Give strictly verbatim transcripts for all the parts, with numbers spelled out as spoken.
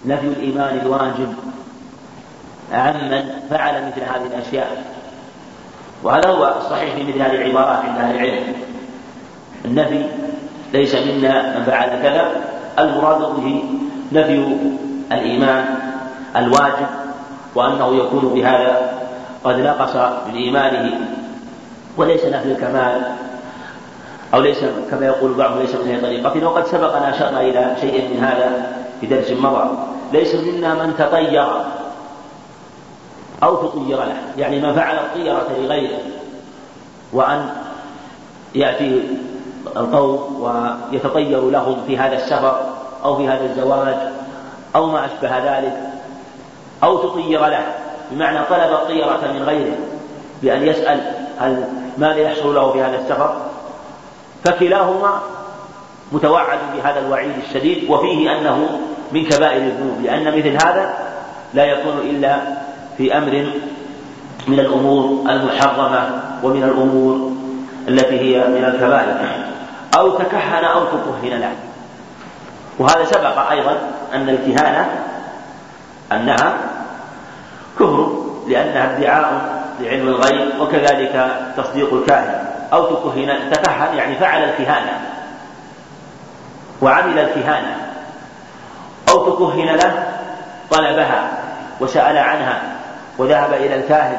نفي الإيمان الواجب عمن فعل مثل هذه الأشياء، وهذا هو الصحيح في مثل هذه العبارات عند أهل العلم. النفي ليس منا من فعل كذا، المراد به نفي الإيمان الواجب، وأنه يكون بهذا قد نقص من إيمانه، وليس نفي الكمال، أو ليس كما يقول بعض ليس من هذه طريقة. وقد سبقنا أشرنا إلى شيء من هذا في درس مضى. ليس منا من تطير أو تطير له، يعني من فعل الطيرة لغيره، وأن يأتي القوم ويتطير لهم في هذا السفر أو في هذا الزواج أو ما أشبه ذلك، أو تطير له بمعنى طلب الطيرة من غيره بأن يسأل هل ماذا يحصل له في هذا السفر، فكلاهما متوعد بهذا الوعيد الشديد، وفيه أنه من كبائر الذنوب، لأن مثل هذا لا يكون إلا في أمر من الأمور المحرمة ومن الأمور التي هي من الكبائر. أو تكهن أو تكهن له، وهذا سبق أيضا أن الكهانة أنها كفر لأنها ادعاء لعلم الغيب، وكذلك تصديق الكاهن. أو تكهن، تكهن يعني فعل الكهانة وعمل الكهانة، أو تكهن له طلبها وسأل عنها وذهب إلى الكاهن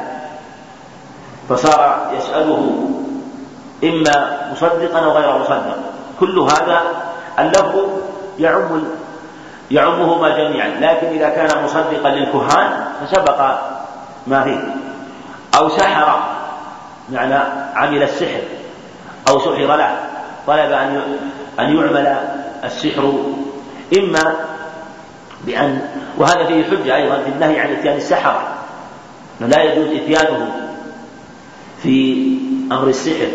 فصار يسأله إما مصدقا أو غير مصدق. كل هذا اللفظ يعم يعمهما جميعا، لكن إذا كان مصدقا للكهان فسبق ما فيه. أو سحر، معنى عمل السحر أو سحر له، طلب أن يعمل السحر، إما بأن، وهذا فيه حجة أيضا في النهي عن اتيان السحرة، لا يجوز اتيانه في أمر السحر،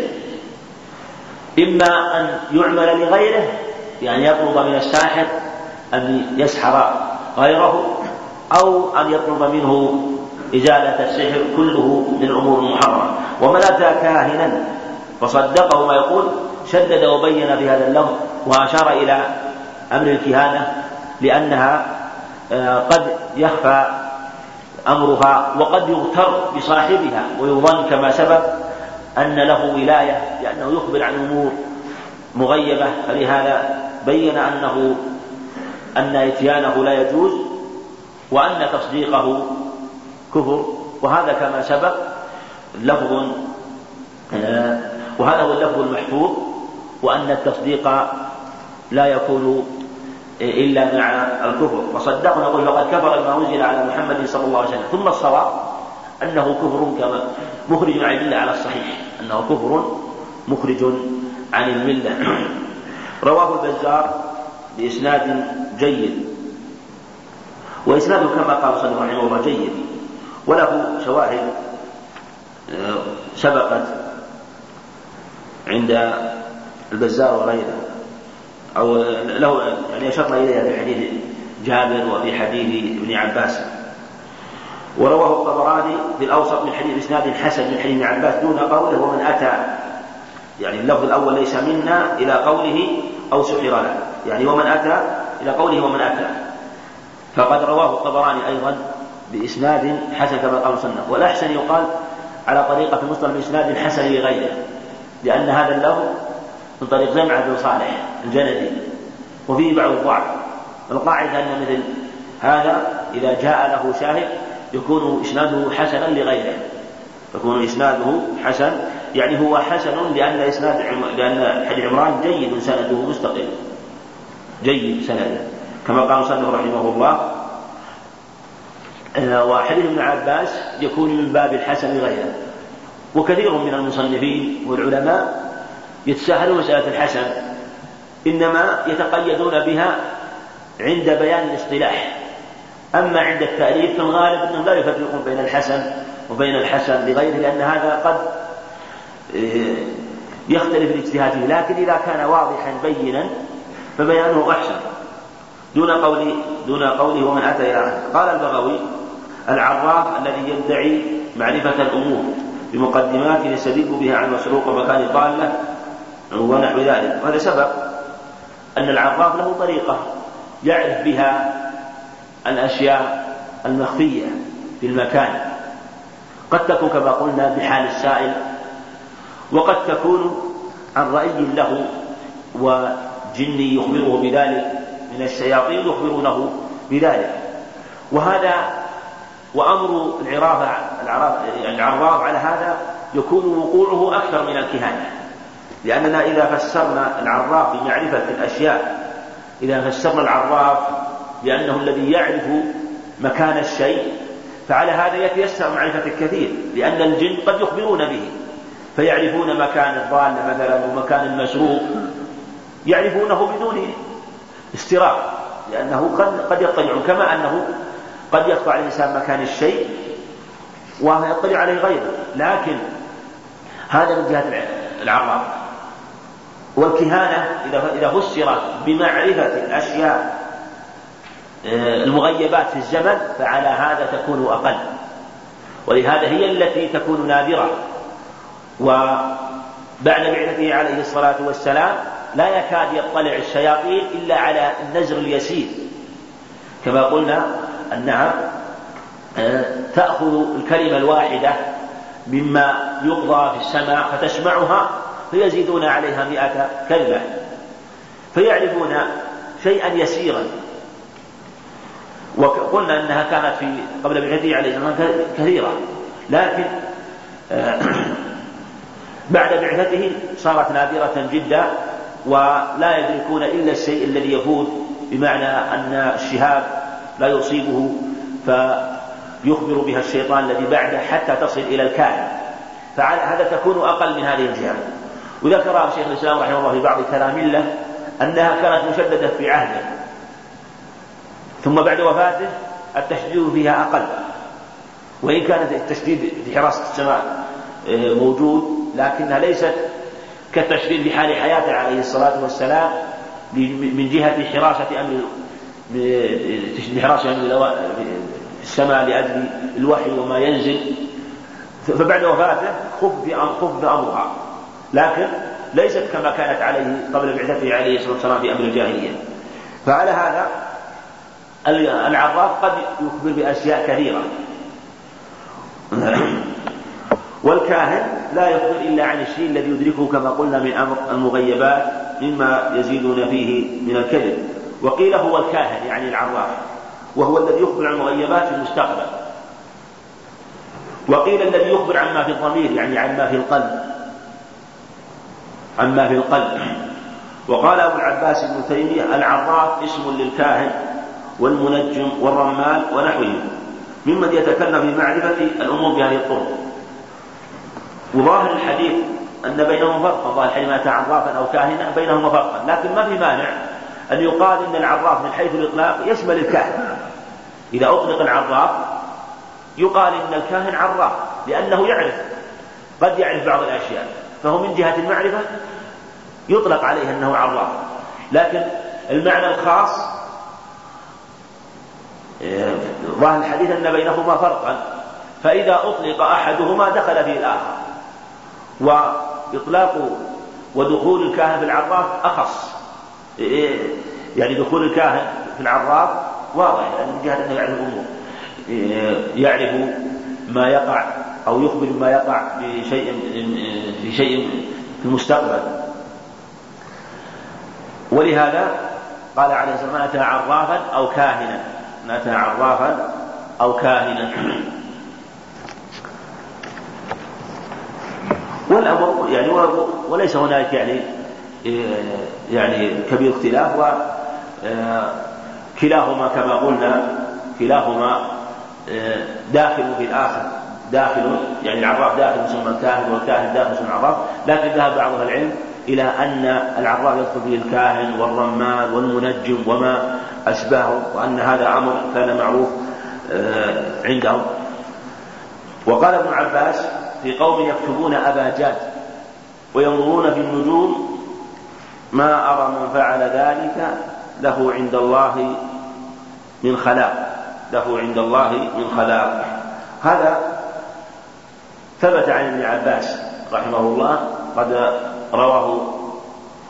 إما أن يعمل لغيره يعني يطلب من الساحر أن يسحر غيره، أو أن يطلب منه إزالة السحر، كله من الأمور المحرمة. ومن أتى كاهنا فصدقه ما يقول شدد وبين في هذا اللفظ، وأشار إلى أمر الكهانة لأنها قد يخفى أمرها وقد يغتر بصاحبها ويظن كما سبق أن له ولاية لأنه يخبر عن أمور مغيبة، فلهذا بين أنه أن إتيانه لا يجوز وأن تصديقه كفر. وهذا كما سبق لفظ، وهذا هو اللفظ المحفوظ، وأن التصديق لا يكون إلا مع الكفر. وصدقنا نقول فقد كفر بما أنزل على محمد صلى الله عليه وسلم. ثم الصواب أنه كفر كما مخرج عن الملة على الصحيح، أنه كفر مخرج عن الملة. رواه البزار بإسناد جيد، وإسناده كما قال صلى الله عليه وسلم جيد، وله شواهد سبقت عند البزار وغيره، أو له يعني أشرنا إليها في حديث جابر وفي حديث ابن عباس. ورواه الطبراني في الأوسط من حديث إسناد حسن من حديث ابن عباس دون قوله ومن أتى، يعني اللفظ الأول ليس منا إلى قوله أو سحر له، يعني ومن أتى إلى قوله ومن أتى، فقد رواه الطبراني أيضا بإسناد حسن كما قال المصنف. والأحسن يقال على طريقة المسلم بإسناد حسن لغيره، لأن هذا اللفظ من طريق زمعة بن صالح الجندي وفيه بعض الضعف. القاعدة أن مثل هذا إذا جاء له شاهد يكون إسناده حسنا لغيره، يكون إسناده حسن، يعني هو حسن لأن إسناد عم... لأن حديث عمران جيد سنده مستقل جيد سنده كما قال المصنف رحمه الله. وحديث ابن عباس يكون من باب الحسن لغيره. وكثير من المصنفين والعلماء يتساهلون مسألة الحسن، إنما يتقيدون بها عند بيان الاصطلاح، أما عند التأليف فالغالب أنهم لا يفرقون بين الحسن وبين الحسن لغيره، لأن هذا قد يختلف الاجتهاد فيه، لكن إذا كان واضحا بينا فبيانه أحسن دون قوله دون قوله ومن أتى إلى آخره. قال البغوي: العراف الذي يدعي معرفة الأمور بمقدمات يستدل بها عن مسروق ومكان ضالة ونحو ذلك. وهذا سبق أن العراف له طريقة يعرف بها الأشياء المخفية في المكان، قد تكون كما قلنا بحال السائل، وقد تكون عن رأي له وجني يخبره بذلك من الشياطين يخبرونه بذلك. وهذا وأمر العراف العراف على هذا يكون وقوعه أكثر من الكهانة، لأننا إذا فسرنا العراف بمعرفة الأشياء، إذا فسرنا العراف بأنه الذي يعرف مكان الشيء، فعلى هذا يتيسر معرفة الكثير، لأن الجن قد يخبرون به فيعرفون مكان الضال مثلا ومكان المسروق، يعرفونه بدون استراق، لأنه قد يطلعون، كما أنه قد يخفى على الإنسان مكان الشيء ويطلع عليه غيره، لكن هذا من جهة العراف. والكهانة إذا فسرت بمعرفة الأشياء المغيبات في الزمن فعلى هذا تكون أقل، ولهذا هي التي تكون نادرة. وبعد بعثته عليه الصلاة والسلام لا يكاد يطلع الشياطين إلا على النزر اليسير، كما قلنا أنها تأخذ الكلمة الواحدة مما يقضى في السماء فتسمعها فيزيدون عليها مئة كلمة، فيعرفون شيئا يسيرا. وقلنا أنها كانت في قبل بعثته عليه الصلاة كثيرة، لكن بعد بعثته صارت نادرة جدا، ولا يدركون إلا الشيء الذي يفوت، بمعنى أن الشهاب لا يصيبه فيخبر بها الشيطان الذي بعده حتى تصل إلى الكاهن، فهذا تكون أقل من هذه الجهة. وذكر شيخ الإسلام رحمه الله في بعض كلام له أنها كانت مشددة في عهده، ثم بعد وفاته التشديد فيها أقل، وإن كانت التشديد في حراسة السماء موجود، لكنها ليست كالتشديد في حال حياته عليه الصلاة والسلام من جهة حراسة أمر حراسة أمر السماء لأجل الوحي وما ينزل، فبعد وفاته خفف أمرها، لكن ليست كما كانت عليه قبل بعثته عليه الصلاة والسلام في أمر الجاهلية. فعلى هذا العراف قد يخبر بأشياء كثيرة، والكاهن لا يخبر إلا عن الشيء الذي يدركه كما قلنا من أمر المغيبات مما يزيدون فيه من الكذب. وقيل هو الكاهن يعني العراف، وهو الذي يخبر عن المغيبات في المستقبل. وقيل الذي يخبر عما في الضمير يعني عما في القلب، عما في القلب. وقال أبو العباس ابن تيمية العراف اسم للكاهن والمنجم والرمال ونحوهم ممن يتكلم في معرفة الأمور بهذه الطرق. وظاهر الحديث أن بينهم فرقا، ظاهر الحديث ما أتى عرافا أو كاهنا بينهما فرقا، لكن ما في مانع أن يقال أن العراف من حيث الإطلاق يشمل الكاهن. إذا أطلق العراف يقال أن الكاهن عراف لأنه يعرف، قد يعرف بعض الأشياء، فهو من جهة المعرفة يطلق عليه أنه عراف. لكن المعنى الخاص ظاهر الحديث أن بينهما فرقا، فإذا أطلق أحدهما دخل فيه الآخر. وإطلاق ودخول الكاهن في العراف أخص، يعني دخول الكاهن في العراف واضح يعني من جهة أنه يعرف الأمور، يعرف ما يقع أو يخبر ما يقع بشيء في شيء في المستقبل. ولهذا قال عليه الصلاة والسلام أتى عرافا أو كاهنا، أتى عرافا أو كاهنا. والأمر يعني وليس هناك يعني يعني كبير اختلاف، وكلاهما كما قلنا كلاهما داخل في الآخر، داخل يعني العراف داخل مسمى الكاهن والكاهن داخل مسمى العراف، لكن ذهب بعض العلم إلى أن العراف يدخل فيه الكاهن والرمال والمنجم وما أشبهه، وأن هذا أمر كان معروف عندهم. وقال ابن عباس في قوم يكتبون أباجات وينظرون في النجوم ما أرى من فعل ذلك له عند الله من خلاق، له عند الله من خلاق. هذا ثبت عن ابن عباس رحمه الله، قد رواه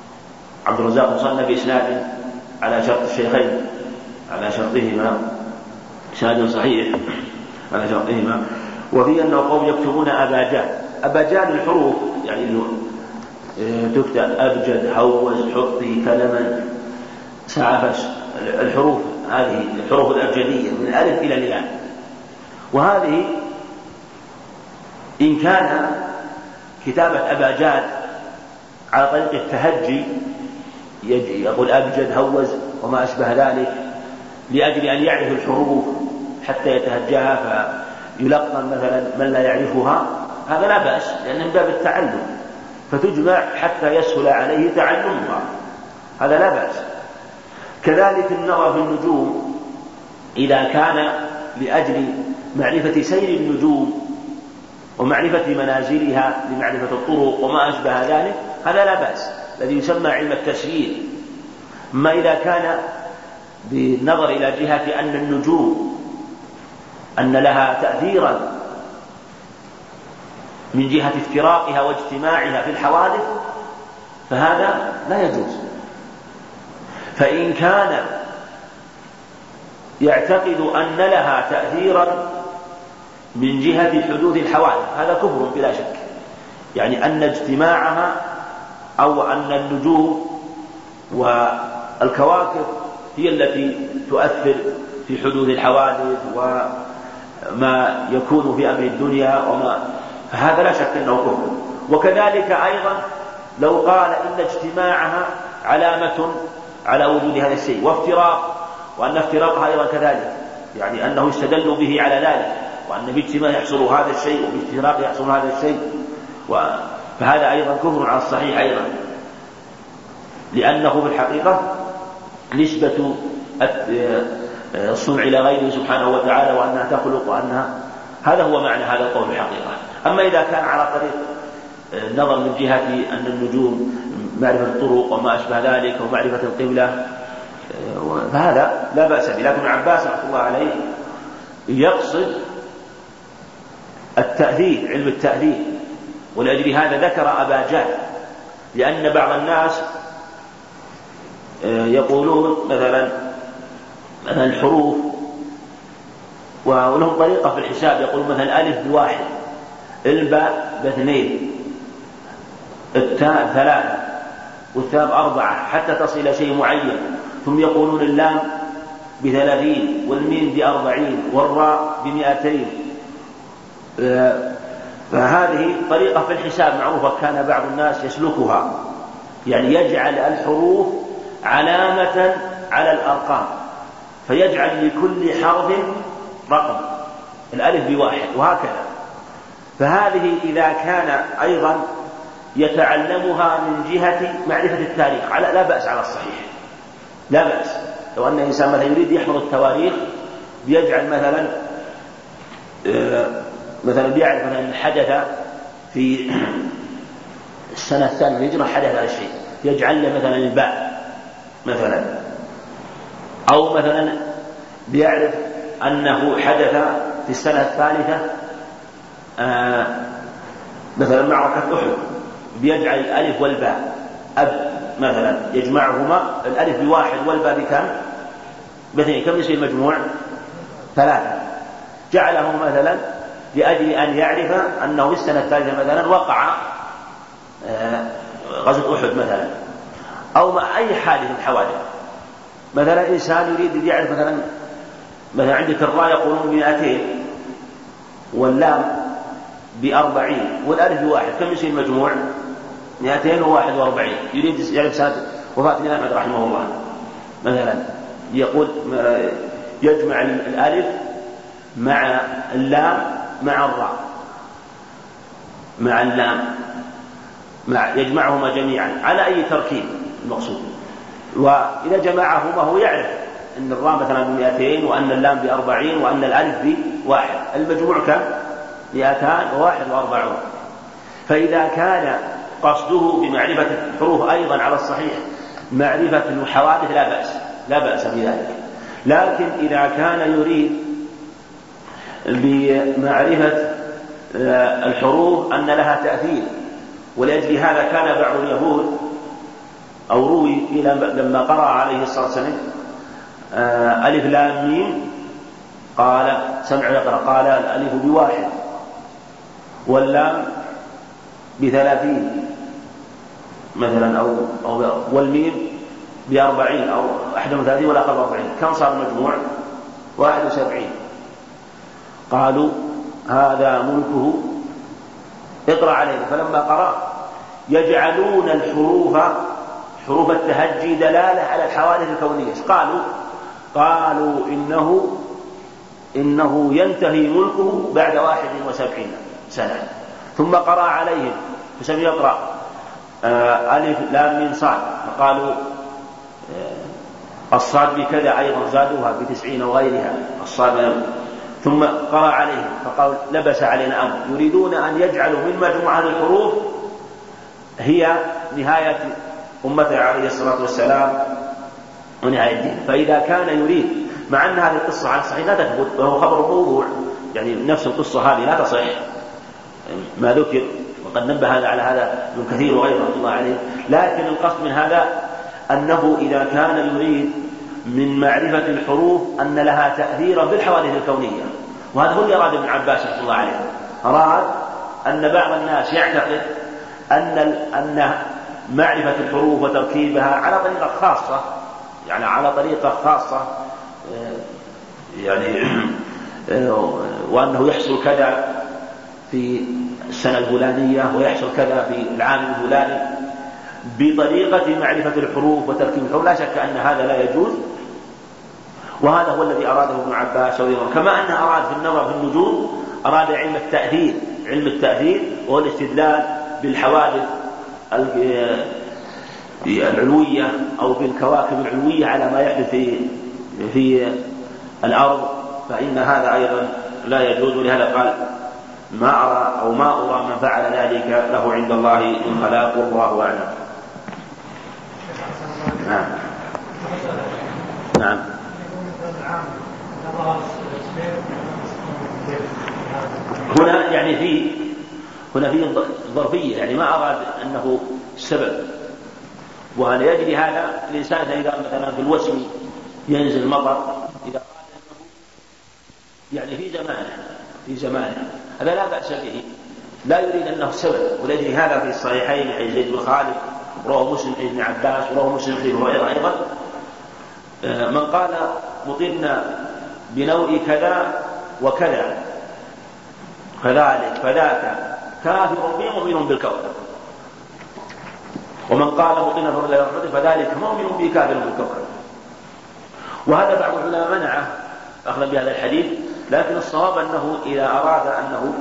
عبد الرزاق مصنف بإسناد على شرط الشيخين على شرطهما، إسناد صحيح على شرطهما. وفي أنه قوم يكتبون أباجاد. أباجاد الحروف يعني تكتب أبجد، هوز، حطي، كلما، سعفش، الحروف هذه الحروف الأبجدية من الألف إلى الياء. وهذه إن كان كتابة أباجاد على طريق التهجي يقول أبجد، هوز وما أشبه ذلك لأجل أن يعرف الحروف حتى يتهجاها فيلقن مثلا من لا يعرفها، هذا لا بأس لأن من باب التعلم، فتجمع حتى يسهل عليه تعلمها، هذا لا بأس. كذلك النظر في النجوم إذا كان لأجل معرفة سير النجوم ومعرفة منازلها لمعرفة الطرق وما أشبه ذلك، هذا لا بأس، الذي يسمى علم التسيير. ما إذا كان بالنظر إلى جهة أن النجوم أن لها تأثيرا من جهة افتراقها واجتماعها في الحوادث، فهذا لا يجوز. فإن كان يعتقد أن لها تأثيرا من جهة حدوث الحوادث، هذا كفر بلا شك، يعني أن اجتماعها أو أن النجوم والكواكب هي التي تؤثر في حدوث الحوادث وما يكون في أمر الدنيا وما، فهذا لا شك أنه كفر. وكذلك أيضا لو قال إن اجتماعها علامة على وجود هذا الشيء وافتراق، وأن افتراقها أيضا كذلك، يعني أنه يستدل به على ذلك، وأن باجتماع يحصل هذا الشيء وبافتراق يحصل هذا الشيء، فهذا أيضا كفر على الصحيح أيضا، لأنه في الحقيقة نسبة الصنع إلى غيره سبحانه وتعالى وأنها تخلق وأنها، هذا هو معنى هذا القول الحقيقة. أما إذا كان على طريق النظر من جهة أن النجوم معرفة الطرق وما أشبه ذلك ومعرفة القبلة، فهذا لا بأس به. لكن عباس رحمه الله عليه يقصد التأثير، علم التأثير، ولأجل هذا ذكر أباجاد، لأن بعض الناس يقولون مثلا مثلا الحروف ولهم طريقة في الحساب، يقول مثلا ألف بواحد، الباء باثنين، التاء ثلاثة، والثاء بأربعة، حتى تصل إلى شيء معين، ثم يقولون اللام بثلاثين، والميم بأربعين، والراء بمئتين. فهذه طريقة في الحساب معروفة كان بعض الناس يسلكها، يعني يجعل الحروف علامة على الأرقام، فيجعل لكل حرف رقم، الألف بواحد وهكذا. فهذه إذا كان أيضا يتعلمها من جهة معرفة التاريخ لا بأس على الصحيح، لا بأس. لو أن إنسان مثلا يريد يحفظ التواريخ بيجعل مثلا مثلا بيعرف مثلا حدث في السنة الثانية هجرة حدث هذا الشيء، يجعل له مثلا الباء مثلا، أو مثلا بيعرف أنه حدث في السنة الثالثة آه مثلا معركة أحد، بيجعل الألف والباء أب مثلا يجمعهما، الألف بواحد والباء بكم؟ باثنين، كم يصير المجموع؟ ثلاثة. جعله مثلا لأجل أن يعرف أنه في السنة الثالثة مثلا وقع آه غزوة أحد مثلا، أو مع أي حادث من الحوادث. مثلا إنسان يريد يعرف مثلا مثلا عندك الراء يقولون بمئتين واللام بأربعين والألف بواحد، كم يصير المجموع؟ مئتين وواحد وأربعين. يريد يعرف سنة وفاة الإمام أحمد رحمه الله مثلا، يقول يجمع الألف مع اللام مع الراء مع اللام مع يجمعهما جميعا على أي تركيب المقصود، وإذا جمعهما هو يعرف أن الراء مثلا بمئتين وأن اللام بأربعين وأن الألف بواحد، المجموع كم؟ مئتان وواحد وأربعون. فإذا كان قصده بمعرفة الحروف أيضا على الصحيح معرفة الحوادث لا بأس، لا بأس بذلك. لكن إذا كان يريد بمعرفة الحروف أن لها تأثير، ولأجل هذا كان بعض اليهود أو روي لما قرأ عليه الصلاة والسلام ألف لام ميم قال سمع يقرأ قال الألف بواحد واللام بثلاثين مثلا أو, أو والميم بأربعين أو أحد وثلاثين والآخر بأربعين، كم صار المجموع؟ واحد وسبعين. قالوا هذا ملكه اقرأ عليه. فلما قرأ يجعلون الحروف حروف التهجي دلالة على الحوادث الكونية. قالوا قالوا إنه إنه ينتهي ملكه بعد واحد وسبعين سنة. ثم قرأ عليهم فسمع يقرأ آه ألف لام ميم صاد، فقالوا آه الصاد بكذا أيضا زادوها بتسعين وغيرها الصاد. ثم قرأ عليهم فقالوا لبس علينا أمر، يريدون أن يجعلوا من مجموعة الحروف هي نهاية أمته عليه الصلاة والسلام ونهاية الدين. فإذا كان يريد، مع أن هذه القصة على الصحيح لا تثبت وهو خبر موضوع، يعني نفس القصة هذه لا تصح ما ذكر، وقد نبه على هذا ابن كثير وغيره الله عليه، لكن القصد من هذا أنه إذا كان يريد من معرفة الحروف أن لها تأثيرا بالحوادث الكونية، وهذا هو اللي أراد ابن عباس رحمه الله عليه. أراد أن بعض الناس يعتقد أن أن معرفة الحروف وتركيبها على طريقة خاصة، يعني على طريقة خاصة يعني وأنه يحصل كذا في السنة الفلانية ويحصل كذا في العام الفلاني بطريقة معرفة الحروف وتركيب الحروف. لا شك أن هذا لا يجوز، وهذا هو الذي أراده ابن عباس وغيره. كما أنه أراد في النظر في النجوم أراد علم التأثير، علم التأثير وهو الاستدلال بالحوادث العلوية أو بالكواكب العلوية على ما يحدث في في الأرض، فإن هذا أيضا لا يجوز. ولهذا قال ما أرى أو ما أرى من فعل ذلك له عند الله من خلاق، والله أعلم. نعم نعم. هنا يعني في هنا في ظرفية، يعني ما أراد أنه السبب، وأنا يجري هذا الإنسان إذا مثلا في الوسم ينزل مطر، إذا قال أنه يعني في زمانه في زمانه هذا لا بأس به، لا يريد أنه السبب. ولأجل هذا في الصحيحين عن زيد بن خالد رواه مسلم عن ابن عباس ورواه مسلم عن ابي هريرة أيضا من قال مطرنا بنوع كذا وكذا فذلك فذاك كافر به مؤمن بالكوكب، ومن قال مطرنا برحمته فذلك مؤمن به كافر بالكوكب. وهذا بعض العلماء منعه أخذ بهذا الحديث، لكن الصواب أنه إذا أراد أنه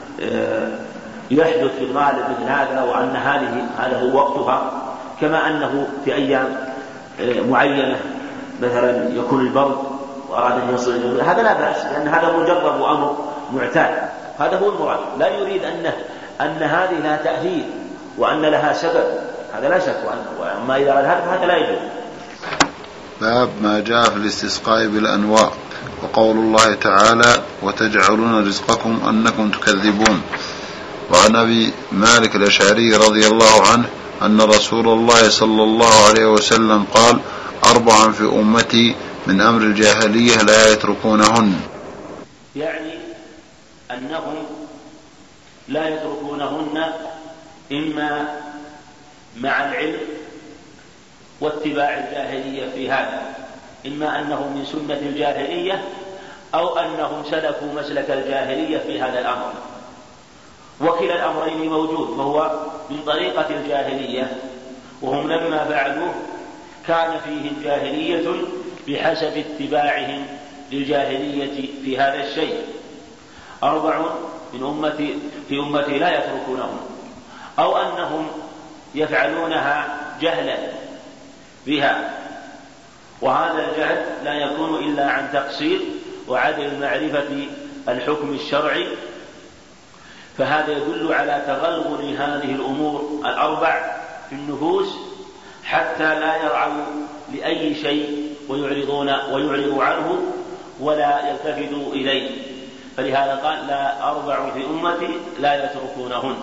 يحدث في الغالب مثل هذا وأن هذه هذا هو وقتها، كما أنه في أيام معينة مثلا يكون البرد وأراد أن يصل، هذا لا بأس، لأن هذا مجرد وأمر معتاد، هذا هو المراد. لا يريد أن أن هذه لها تأثير وأن لها سبب، هذا لا شك. وأما إذا أراد هذا فهذا لا يجوز. باب ما جاء في الاستسقاء بالأنواع، وقول الله تعالى وتجعلون رزقكم أنكم تكذبون. وعن أبي مالك الأشعري رضي الله عنه أن رسول الله صلى الله عليه وسلم قال أربعا في أمتي من أمر الجاهلية لا يتركونهن، يعني أنهم لا يتركونهن إما مع العلم واتباع الجاهلية في هذا، إما أنه من سنة الجاهلية أو أنهم سلكوا مسلك الجاهلية في هذا الأمر، وكلا الأمرين موجود، وهو من طريقة الجاهلية، وهم لما فعلوه كان فيهم جاهلية بحسب اتباعهم للجاهلية في هذا الشيء. أربع من أمتي في أمتي لا يتركونهم، أو أنهم يفعلونها جهلا بها، وهذا الجهل لا يكون إلا عن تقصير وعدم معرفة الحكم الشرعي، فهذا يدل على تغلغل هذه الأمور الأربع في النفوس حتى لا يرعوا لأي شيء ويعرضون ويعرضوا عنه ولا يلتفتوا إليه. فلهذا قال لا أربع في أمتي لا يتركونهن: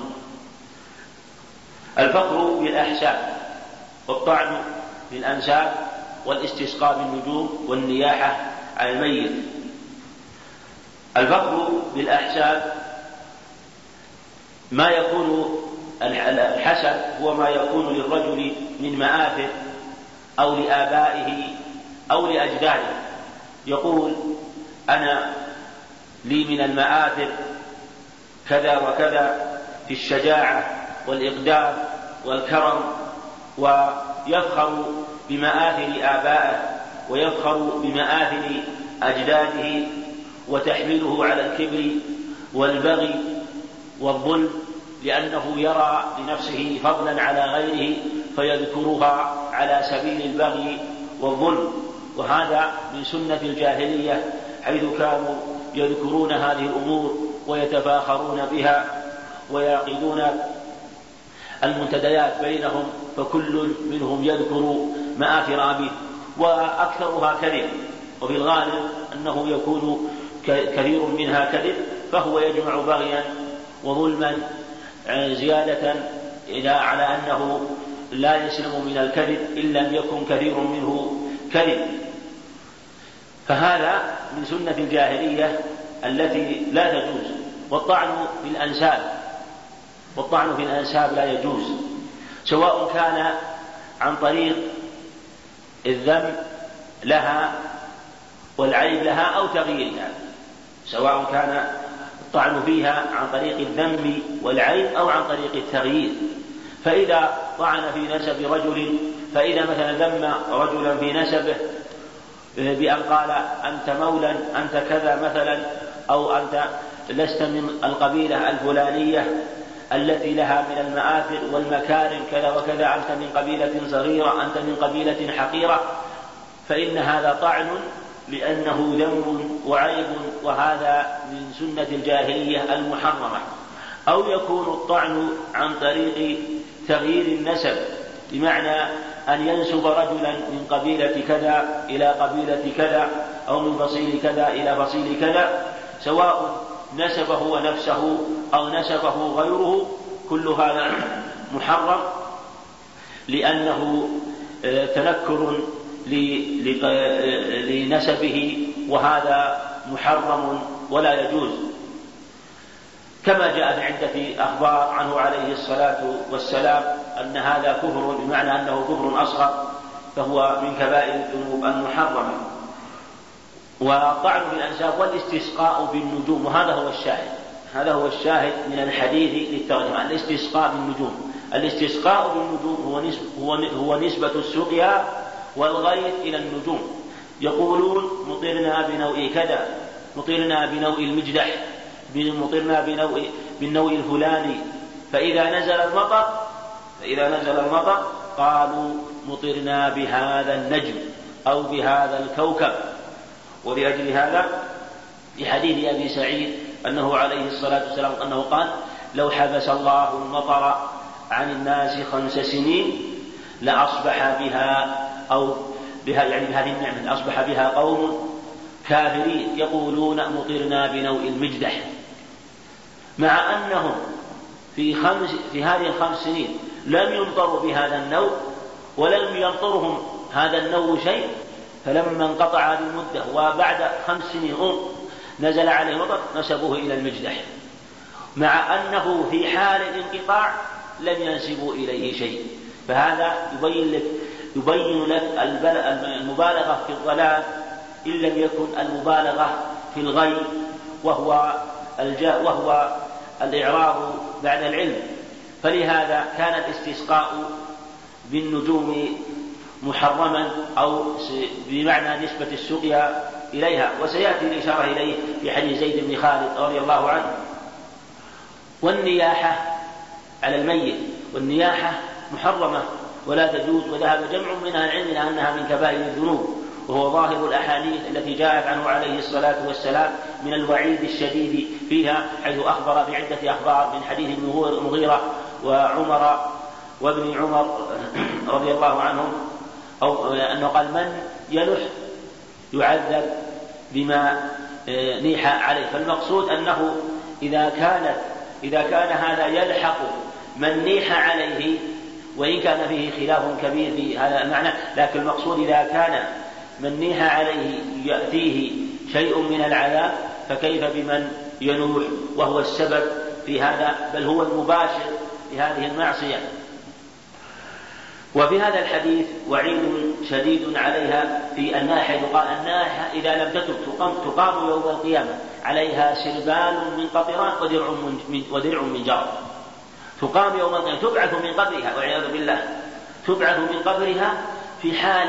الفقر بالأحساب، والطعن بالأنساب، والاستسقاء بالنجوم، والنياحة على الميت. الفخر بالأحساب ما يكون الحسب هو ما يكون للرجل من مآثر أو لآبائه أو لأجداده، يقول أنا لي من المآثر كذا وكذا في الشجاعة والإقدام والكرم، ويفخر بمآثر آبائه ويفخر بمآثر أجداده، وتحمله على الكبر والبغي والظلم، لأنه يرى لنفسه فضلا على غيره فيذكرها على سبيل البغي والظلم. وهذا من سنة الجاهلية، حيث كانوا يذكرون هذه الأمور ويتفاخرون بها ويعقدون المنتديات بينهم، فكل منهم يذكر مآثر أبيه، وأكثرها كذب، وفي الغالب أنه يكون كثير منها كذب، فهو يجمع بغيا وظلما زيادة إلى على أنه لا يسلم من الكذب إن لم يكن كثير منه كذب. فهذا من سنة الجاهلية التي لا تجوز. والطعن في الأنساب والطعن في الأنساب لا يجوز، سواء كان عن طريق الذم لها والعيب لها أو تغييرها، سواء كان الطعن فيها عن طريق الذم والعيب أو عن طريق التغيير. فإذا طعن في نسب رجل، فإذا مثلا ذم رجلا في نسبه بأن قال أنت مولا، أنت كذا مثلا، أو أنت لست من القبيلة الفلانية التي لها من المآثر والمكارم كذا وكذا، أنت من قبيلة صغيرة، أنت من قبيلة حقيرة، فإن هذا طعن لأنه ذم وعيب، وهذا من سنة الجاهلية المحرمة. أو يكون الطعن عن طريق تغيير النسب، بمعنى أن ينسب رجلا من قبيلة كذا إلى قبيلة كذا، أو من فصيل كذا إلى فصيل كذا، سواء نسبه هو نفسه أو نسبه غيره، كل هذا محرم، لأنه تنكر لنسبه، وهذا محرم ولا يجوز، كما جاء في عدة أخبار عنه عليه الصلاة والسلام أن هذا كفر، بمعنى أنه كفر أصغر، فهو من كبائر الذنوب المحرمة. والطعن بالأنساب والاستسقاء بالنجوم، وهذا هو الشاهد هذا هو الشاهد من الحديث للترجمة، الاستسقاء بالنجوم. الاستسقاء بالنجوم هو نسبة, هو نسبة السقيا والغيث إلى النجوم، يقولون مطرنا بنوء كذا، مطرنا بنوء المجدح، مطرنا بنوء بالنوء الفلاني، فإذا نزل المطر فإذا نزل المطر قالوا مطرنا بهذا النجم أو بهذا الكوكب. ولأجل هذا في حديث أبي سعيد أنه عليه الصلاة والسلام أنه قال لو حبس الله المطر عن الناس خمس سنين لأصبح بها أو بها يعني بهذه النعمة أصبح بها قوم كافرين يقولون مطرنا بنوء المجدح، مع أنهم في, خمس في هذه الخمس سنين لم يمطروا بهذا النوء ولم يمطرهم هذا النوء شيء، فلما انقطع هذه المدة وبعد خمس سنين نزل عليه مطر نسبوه إلى المجدح، مع أنه في حال الانقطاع لم ينسبوا إليه شيء. فهذا يبين لك يبين لك المبالغة في الضلال إن لم يكن المبالغة في الغي، وهو الجاء وهو الإعراض بعد العلم. فلهذا كان الاستسقاء بالنجوم محرما أو بمعنى نسبة السقيا إليها، وسيأتي الإشارة إليه في حديث زيد بن خالد رضي الله عنه. والنياحة على الميت، والنياحة محرمة ولا تجوز، وذهب جمع من أهل العلم إلى أنها من كبائر الذنوب، وهو ظاهر الأحاديث التي جاءت عنه عليه الصلاة والسلام من الوعيد الشديد فيها، حيث أخبر بعدة أخبار من حديث المغيرة وعمر وابن عمر رضي الله عنهم، أو أنه قال من ينح يعذب بما نيح عليه. فالمقصود أنه إذا كانت إذا كان هذا يلحق من نيح عليه، وإن كان فيه خلاف كبير في هذا المعنى، لكن المقصود إذا كان من نيح عليه يأتيه شيء من العذاب فكيف بمن ينوح وهو السبب في هذا، بل هو المباشر لهذه المعصية. وفي هذا الحديث وعيد شديد عليها في الناحية، قال الناحية إذا لم تتب تقام يوم القيامة عليها سربال من قطران ودرع من, ودرع من جار. تقام يوم القيامة، تبعث من قبرها والعياذ بالله، تبعث من قبرها في حال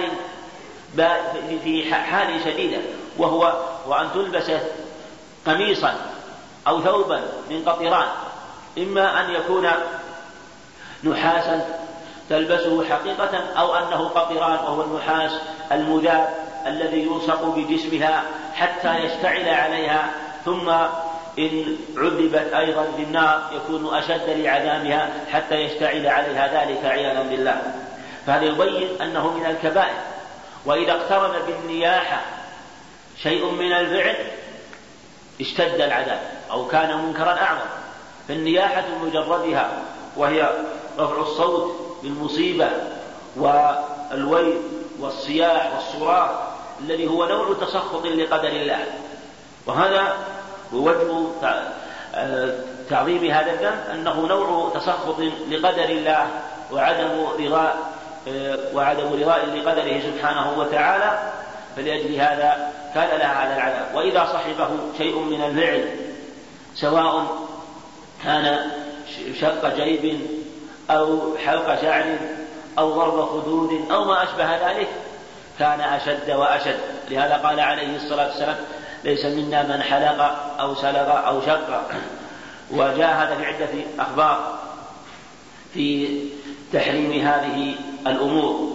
في حال شديدة، وهو وأن تلبس قميصا أو ثوبا من قطران، إما أن يكون نحاسا تلبسه حقيقة أو أنه قطران وهو النحاس المذاب الذي يلصق بجسمها حتى يشتعل عليها، ثم إن عذبت أيضا بالنار يكون أشد لعذابها حتى يشتعل عليها ذلك عياذا بالله. فهذا يبين أنه من الكبائر. وإذا اقترن بالنياحة شيء من الفعل اشتد العذاب أو كان منكرا أعظم. فالنياحة مجردها وهي رفع الصوت بالمصيبة والويل والصياح والصراخ الذي هو نوع تسخط لقدر الله، وهذا وجه تعظيم هذا الذنب أنه نوع تسخط لقدر الله وعدم رضاء وعدم رضاء لقدره سبحانه وتعالى، فلأجل هذا كان لها هذا العذاب. وإذا صحبه شيء من الفعل سواء كان شق جيب أو حلق شعر أو ضرب خدود أو ما أشبه ذلك كان أشد وأشد. لهذا قال عليه الصلاة والسلام ليس منا من حلق أو سلغ أو شق. وجاء هذا في عدة أخبار في تحريم هذه الأمور.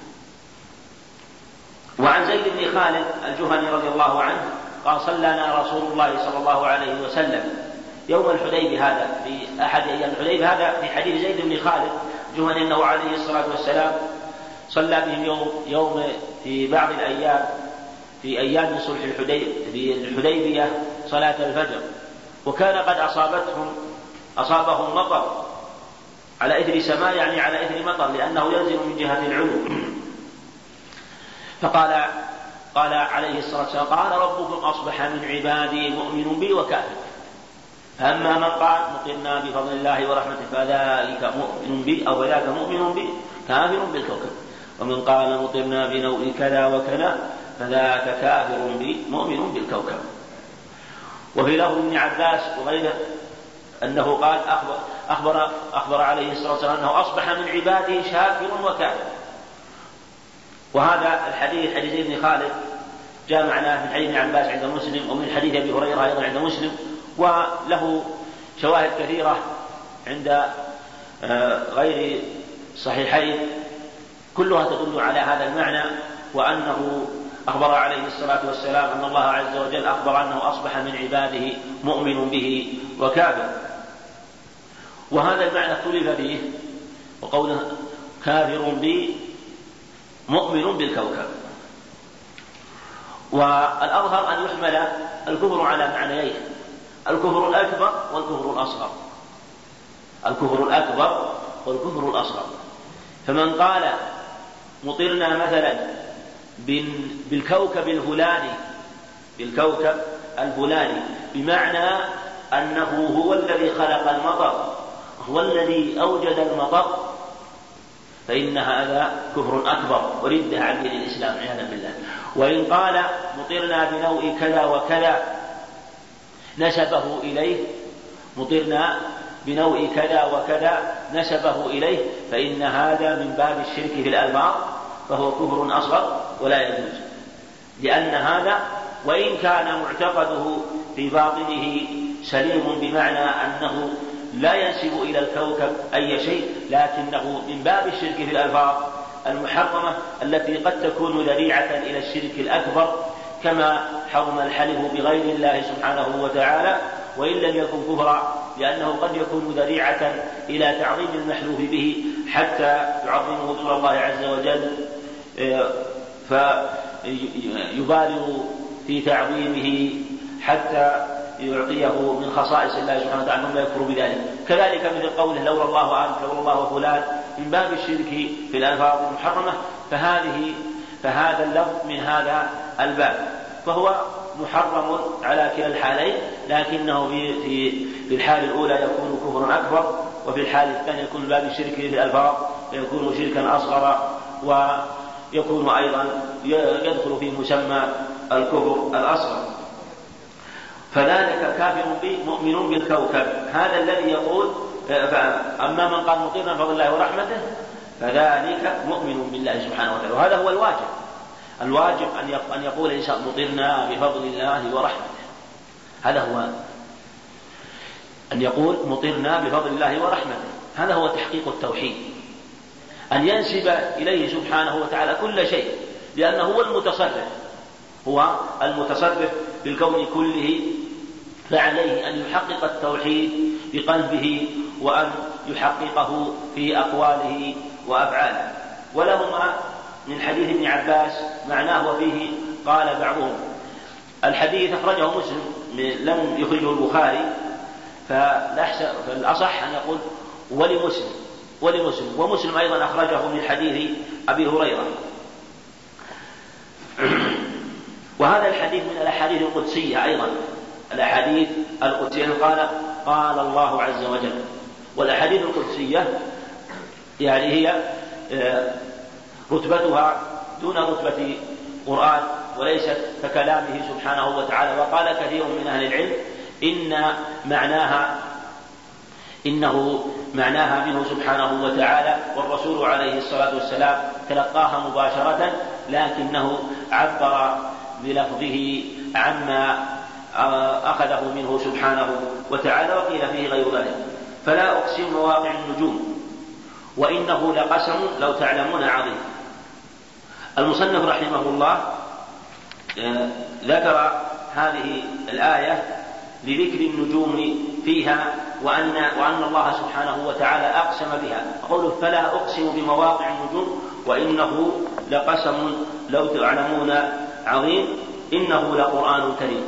وعن زيد بن خالد الجهني رضي الله عنه قال صلىنا رسول الله صلى الله عليه وسلم يوم الحديبية، هذا في أحد أيام الحديبية، هذا في حديث زيد بن خالد الجهني أنه عليه الصلاة والسلام صلى بهم يوم, يوم في بعض الأيام في أيام صلح الحديبية صلاة الفجر، وكان قد أصابتهم أصابهم مطر على إثر سماء، يعني على إثر مطر لأنه ينزل من جهة العلو. فقال قال عليه الصلاة والسلام قال ربكم أصبح من عبادي مؤمن بي وكافر، أما من قال مطرنا بفضل الله ورحمته فذلك مؤمن بي أو فذاك مؤمن بي كافر بالكوكب، ومن قال مطرنا بنوء كذا وكذا فذاك كافر بي مؤمن بالكوكب. وفي لفظ ابن عباس وغيره أنه قال أخبر, أخبر, أخبر عليه الصلاة والسلام أنه أصبح من عباده شاكر وكافر. وهذا الحديث حديث ابن خالد جاء معناه من حديث ابن عباس عند مسلم ومن حديث أبي هريرة أيضا عند مسلم، وله شواهد كثيرة عند غير صحيحين كلها تدل على هذا المعنى، وأنه أخبر عليه الصلاة والسلام أن الله عز وجل أخبر أنه أصبح من عباده مؤمن به وكافر. وهذا المعنى اختلف فيه، وقوله كافر بي مؤمن بالكوكب. والأظهر أن يحمل الكفر على معنيين، الكفر الأكبر والكفر الأصغر، الكفر الأكبر والكفر الأصغر. فمن قال مطرنا مثلا بالكوكب الفلاني بالكوكب الفلاني بمعنى أنه هو الذي خلق المطر، هو الذي أوجد المطر، فإن هذا كفر أكبر وردة عن دين الإسلام عياذا بالله. وإن قال مطرنا بنوء كذا وكذا نسبه إليه، مطرنا بنوء كذا وكذا نسبه إليه، فإن هذا من باب الشرك في الألفاظ، فهو كفر أصغر ولا يجوز، لأن هذا وإن كان معتقده في باطنه سليم بمعنى أنه لا ينسب إلى الكوكب أي شيء، لكنه من باب الشرك في الألفاظ المحرمة التي قد تكون ذريعة إلى الشرك الأكبر، كما حرم الحلف بغير الله سبحانه وتعالى وإن لم يكن كفرا، لأنه قد يكون ذريعة إلى تعظيم المحلوف به حتى يعظمه دون الله عز وجل فيبالغ في تعظيمه حتى يعطيه من خصائص الله سبحانه وتعالى ثم يكفر بذلك. كذلك مثل قوله لولا الله أنت لولا الله فلان من باب الشرك في الألفاظ المحرمة، فهذه فهذا اللفظ من هذا الباب، فهو محرم على كلا الحالين، لكنه في في الحال الأولى يكون كفرا أكبر، وفي الحال الثانية يكون باب الشرك في الألفاظ يكون شركا أصغر، ويكون أيضا يدخل في مسمى الكفر الأصغر. فذلك كافر به مؤمن بالكوكب، هذا الذي يقول. أما من قال مطيرنا بفضل الله ورحمته فذلك مؤمن بالله سبحانه وتعالى، وهذا هو الواجب. الواجب أن يقول الإنسان مطرنا بفضل الله ورحمته، هذا هو أن يقول مطرنا بفضل الله ورحمته، هذا هو تحقيق التوحيد، أن ينسب إليه سبحانه وتعالى كل شيء، لأنه هو المتصرف، هو المتصرف بالكون كله، فعليه أن يحقق التوحيد بقلبه وأن يحققه في أقواله وأفعاله. ولهما من حديث ابن عباس معناه وفيه قال بعضهم. الحديث أخرجه مسلم لم يخرجه البخاري، فالأصح أن يقول ولمسلم ولمسلم ومسلم أيضا أخرجه من حديث أبي هريرة. وهذا الحديث من الأحاديث القدسية أيضا، الأحاديث القدسية قال قال الله عز وجل. والأحاديث القدسية يعني هي رتبتها دون رتبة قرآن، وليست ككلامه سبحانه وتعالى. وقال كثير من أهل العلم إن معناها إنه معناها منه سبحانه وتعالى، والرسول عليه الصلاة والسلام تلقاها مباشرة، لكنه عبر بلفظه عما أخذه منه سبحانه وتعالى، وقيل فيه غير ذلك. فلا أقسم مواقع النجوم وإنه لقسم لو تعلمون عظيم. المصنف رحمه الله ذكر هذه الآية لذكر النجوم فيها، وأن, وأن الله سبحانه وتعالى أقسم بها. قوله فلا أقسم بمواقع النجوم وإنه لقسم لو تعلمون عظيم، إنه لقرآن كريم.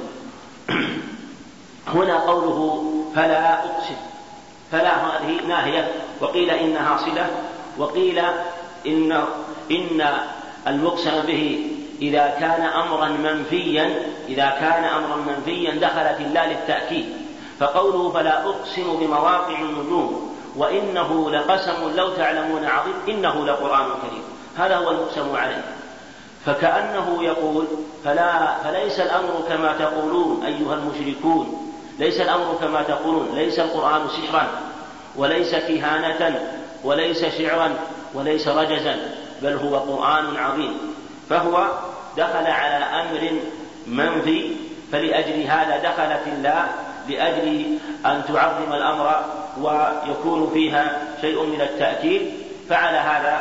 هنا قوله فلا أقسم، فلا هذه ناهية، وقيل إنها صلة، وقيل إن, إن المقسم به إذا كان أمرا منفيا إذا كان أمرا منفيا دخلت الله للتأكيد. فقوله فلا أقسم بمواقع النجوم وإنه لقسم لو تعلمون عظيم إنه لقرآن كريم، هذا هو المقسم عليه. فكأنه يقول فلا فليس الأمر كما تقولون أيها المشركون، ليس الأمر كما تقولون، ليس القرآن سحرا وليس كهانة وليس شعرا وليس رجزا، بل هو قرآن عظيم. فهو دخل على أمر منفي، فلأجل هذا دخلت الله لأجل أن تعظم الأمر ويكون فيها شيء من التأكيد، فعلى هذا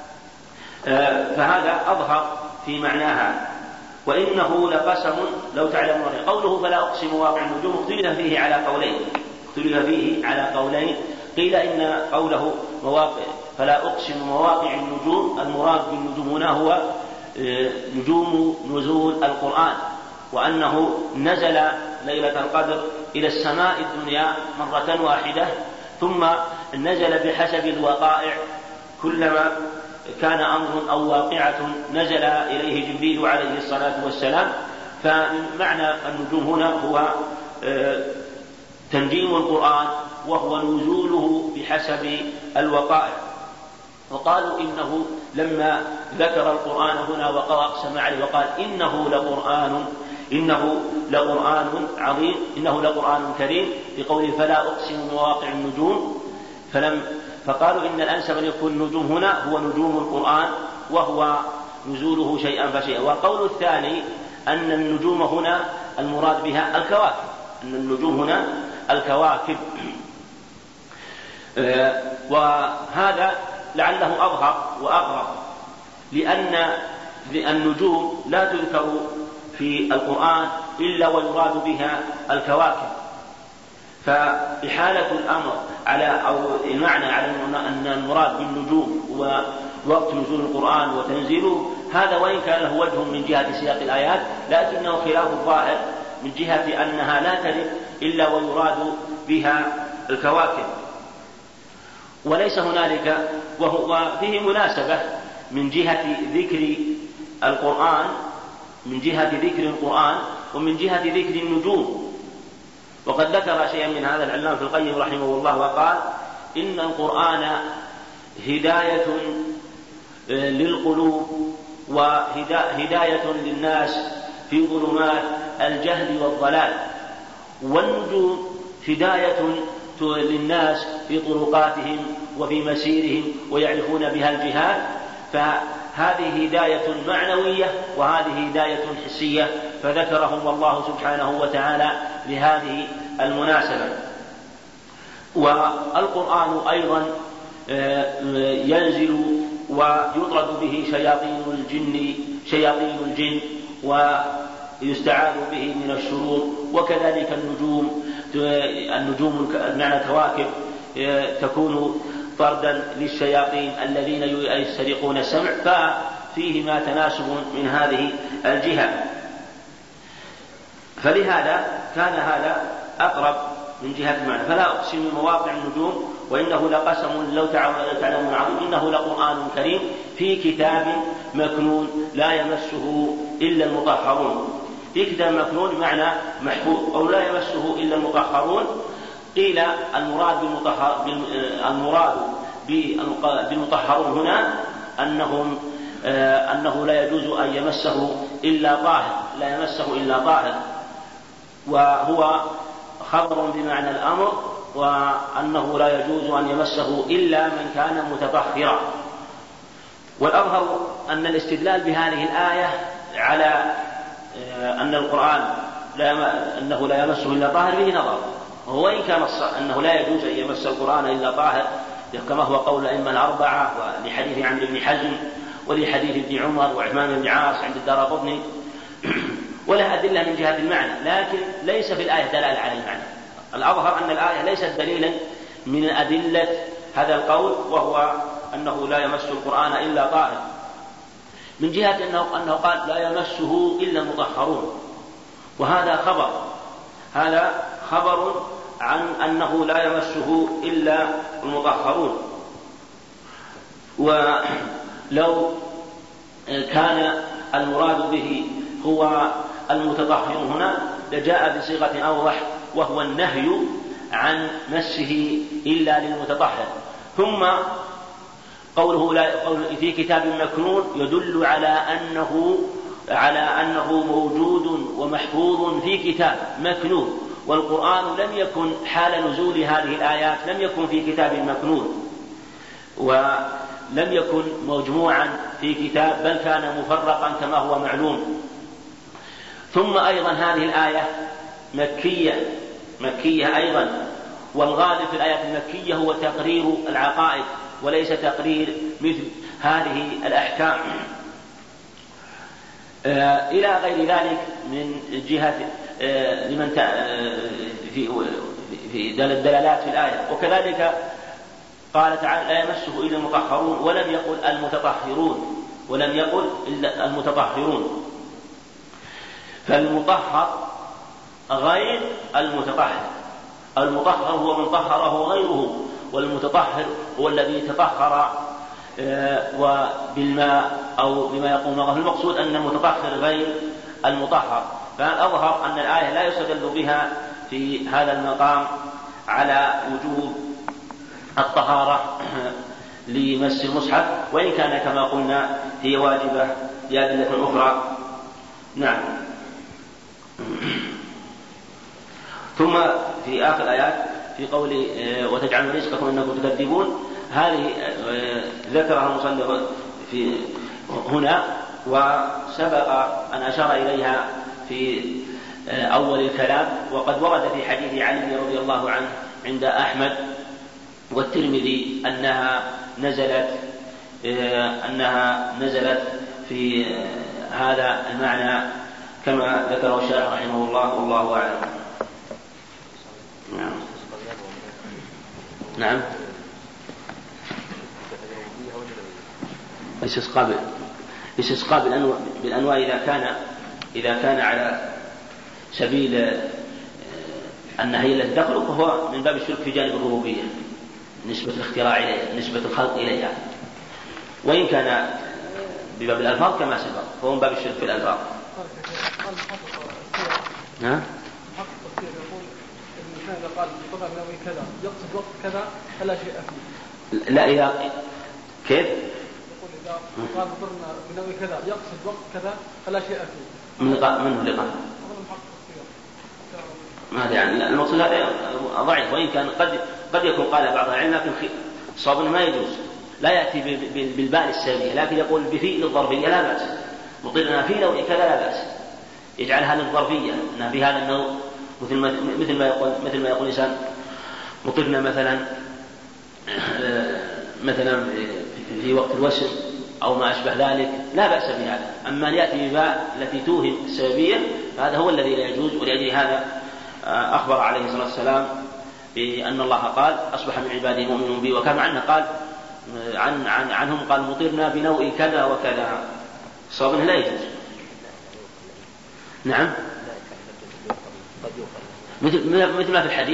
فهذا أظهر في معناها. وإنه لقسم لو تعلمون. قوله فلا أقسم واقع النجوم اختلف فيه على قولين اختلف فيه على قولين قيل إن قوله مواقع فلا أقسم مواقع النجوم المراد بالنجوم هنا هو نجوم نزول القرآن، وأنه نزل ليلة القدر إلى السماء الدنيا مرة واحدة، ثم نزل بحسب الوقائع، كلما كان أمر أو واقعة نزل إليه جبريل عليه الصلاة والسلام. فمعنى النجوم هنا هو تنجيم القرآن، وهو نزوله بحسب الوقائع. وقالوا إنه لما ذكر القرآن هنا وأقسم عليه وقال إنه لقرآن إنه لقرآن عظيم إنه لقرآن كريم، بقوله فلا أقسم مواقع النجوم، فلم فقالوا إن الأنسب أن يكون النجوم هنا هو نجوم القرآن، وهو نزوله شيئا فشيئا. والقول الثاني أن النجوم هنا المراد بها الكواكب، أن النجوم هنا الكواكب. وهذا لعله أظهر وأقرب، لأن النجوم لا تذكر في القرآن إلا ويراد بها الكواكب. فإحالة الأمر على أو المعنى على أن المراد بالنجوم هو وقت نزول القرآن وتنزيله، هذا وإن كان له وجه من جهة سياق الآيات، لكنه خلاف الظاهر من جهة أنها لا ترد إلا ويراد بها الكواكب. وليس هنالك، وهو فيه مناسبة من جهة ذكر القرآن من جهة ذكر القرآن ومن جهة ذكر النجوم. وقد ذكر شيئا من هذا العلامة ابن القيم رحمه الله وقال إن القرآن هداية للقلوب وهداية للناس في ظلمات الجهل والضلال، والنجوم هداية للناس في طرقاتهم وفي مسيرهم ويعرفون بها الجهاد. فهذه هداية معنوية وهذه هداية حسية، فذكرهم الله سبحانه وتعالى لهذه المناسبة. والقرآن أيضا ينزل ويطرد به شياطين الجن شياطين الجن ويستعاذ به من الشرور. وكذلك النجوم النجوم معنى كواكب تكون طردا للشياطين الذين يسترقون السمع، ففيهما تناسب من هذه الجهة. فلهذا كان هذا أقرب من جهة المعنى. فلا أقسم بمواقع النجوم وإنه لقسم لو تعلمون عظيم إنه لقرآن كريم في كتاب مكنون لا يمسه إلا المطهرون. في كتاب مكنون معنى محفوظ أو لا يمسه إلا المطهرون. قيل المراد بالمطهر المراد بالمطهرون هنا أنهم أنه لا يجوز أن يمسه إلا طاهر لا يمسه إلا طاهر، وهو خبر بمعنى الأمر، وأنه لا يجوز أن يمسه إلا من كان متطهرا. والأظهر أن الاستدلال بهذه الآية على أن القرآن لا أنه لا يمسه إلا طاهر به نظر، وهو إن كان أنه لا يجوز أن يمس القرآن إلا طاهر كما هو قول الأئمة الأربعة، ولحديث عمرو بن حزم ولحديث ابن عمر وعثمان بن عاص عند الدارقطني، ولا أدلة من جهة المعنى، لكن ليس في الآية دلالة على المعنى. الأظهر أن الآية ليست دليلا من أدلة هذا القول، وهو أنه لا يمس القرآن إلا طاهر، من جهة أنه, أنه قال لا يمسه إلا المطهرون، وهذا خبر هذا خبر عن أنه لا يمسه إلا المطهرون. ولو كان المراد به هو المتطهر هنا لجاء بصيغة أوضح، وهو النهي عن مسه إلا للمتطهر. ثم قوله لا قول في كتاب مكنون يدل على أنه على أنه موجود ومحفوظ في كتاب مكنون، والقرآن لم يكن حال نزول هذه الآيات لم يكن في كتاب مكنون، ولم يكن مجموعا في كتاب، بل كان مفرقا كما هو معلوم. ثم أيضا هذه الآية مكية مكية أيضا، والغالب في الآيات المكية هو تقرير العقائد وليس تقرير مثل هذه الأحكام. آه إلى غير ذلك من جهة آه لمن آه في في دلالات في الآية. وكذلك قال تعالى لا يمسه إلا المطهرون، ولم يقل المتطهرون ولم يقل إلا المتطهرون، فالمطهر غير المتطهر. المطهر هو من طهره غيره، والمتطهر هو الذي تطهر وبالماء أو بما يقوم معه. المقصود أن المتطهر غير المطهر. فالأظهر أن الآية لا يستدل بها في هذا المقام على وجوب الطهارة لمس المصحف، وإن كان كما قلنا هي واجبة لأدلة أخرى. نعم. ثم في آخر الآيات في قول وتجعلون رزقكم أنكم تكذبون، هذه ذكرها المصنف في هنا، وسبق أن أشار إليها في أول الكلام. وقد ورد في حديث علي رضي الله عنه عند أحمد والترمذي أنها نزلت أنها نزلت في هذا المعنى كما ذكره الشارح رحمه الله، والله أعلم. نعم. نعم. الاستسقاء الاستسقاء بالأنواع, بالأنواع إذا كان إذا كان على سبيل النهي التي تخلق، فهو من باب الشرك في جانب الربوبية، نسبة الاختراع إليها، نسبة الخلق إليها. وإن كان بباب الألفاظ كما سبق فهو من باب الشرك في الألفاظ. ها؟ حق التفسير يقول الإنسان إذا قال بطبع بنوي كذا يقصد وقت كذا فلا شيء فيه. لا إذا كيف؟ يقول إذا قال بطبع بنوي كذا يقصد وقت كذا فلا شيء فيه. من لقاء منه لقاء. ما أدري يعني المقصود هذا ضعيف، وإن كان قد قد يكون قال بعض العلم، لكن صواب ما يجوز، لا يأتي بالباء السابية، لكن يقول بفيء الظرفية لا بأس. مطرنا في نوع كذا لا بأس، يجعلها للظرفية، أن في هذا النوع مثل ما مثل ما يقول مثل ما يقول إنسان مطرنا مثلا مثلا في وقت الوسم أو ما أشبه ذلك لا بأس بهذا. أما أن يأتي بباء التي توهم السببية هذا هو الذي لا يجوز، ولأجل هذا أخبر عليه الصلاة والسلام بأن الله قال أصبح من عباده مؤمن بي، وكما عنه قال عن عن عنهم قال مطرنا بنوء كذا وكذا، صوابه لا يجوز. نعم، مثل مثل ما في الحديث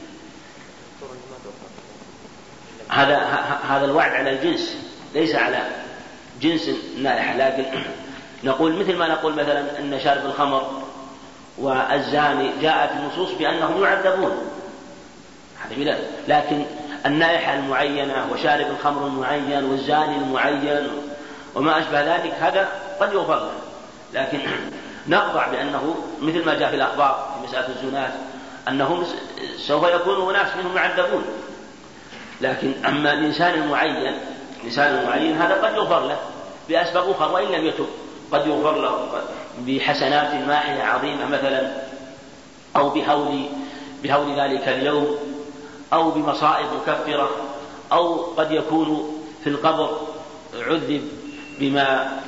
هذا هذا الوعد على الجنس ليس على جنس النائحة، لكن نقول مثل ما نقول مثلا أن شارب الخمر والزاني جاءت النصوص بأنهم يعذبون، لكن النائحة المعينة وشارب الخمر المعين والزاني المعين وما أشبه ذلك هذا قد يغفر له، لكن نقطع بأنه مثل ما جاء في الأخبار في مسألة الزنات أنهم سوف يكونوا ناس منهم يعذبون، لكن أما الإنسان المعين الإنسان المعين هذا قد يغفر له بأسباب أخرى وإن لم يتب، قد يغفر له بحسنات ماحية عظيمة مثلا، أو بهول بهول ذلك اليوم، أو بمصائب مكفرة، أو قد يكون في القبر عذب بما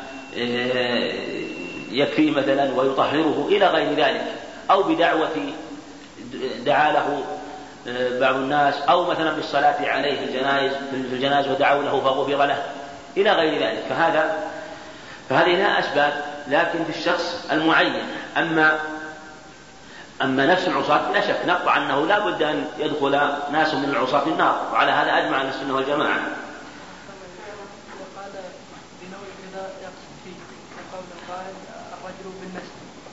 يكفيه مثلا ويطهره إلى غير ذلك، أو بدعوة دعا له بعض الناس، أو مثلا بالصلاة عليه في الجنائز في الجنائز ودعوا له فغفر له إلى غير ذلك، فهذا فهذه لا أسباب، لكن في الشخص المعين. أما أما نفس العصاة لا شك نقطع أنه لا بد أن يدخل ناس من العصاة في النار، وعلى هذا أجمع أهل السنة والجماعة. وقال بنوع كذا يقصد فيه كقول القائل الرجل بالنسب.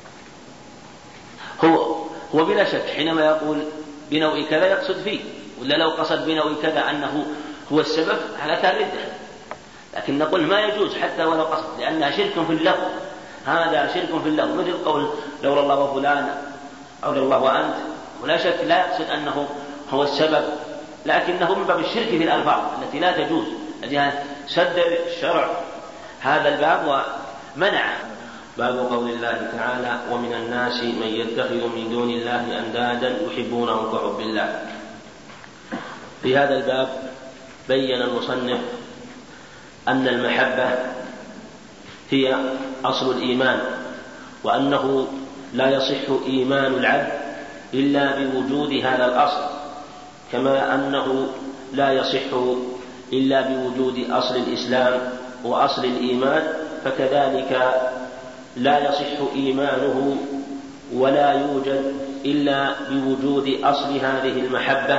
هو هو بلا شك حينما يقول بنوع كذا يقصد فيه، ولا لو قصد بنوع كذا أنه هو السبب هذا كان ردة، لكن نقول ما يجوز حتى ولو قصد، لأنها شرك في اللغو، هذا شرك في اللغو، مثل قول لولا الله وفلان أو لولا الله وأنت، ولا شك لا يقصد أنه هو السبب، لكنه من باب الشرك في الألفاظ التي لا تجوز، التي سد الشرع هذا الباب ومنع. باب قول الله تعالى ومن الناس من يتخذ من دون الله أندادا يحبونهم كحب الله. في هذا الباب بين المصنف أن المحبة هي أصل الإيمان، وأنه لا يصح إيمان العبد إلا بوجود هذا الأصل، كما أنه لا يصح إلا بوجود أصل الإسلام وأصل الإيمان، فكذلك لا يصح إيمانه ولا يوجد إلا بوجود أصل هذه المحبة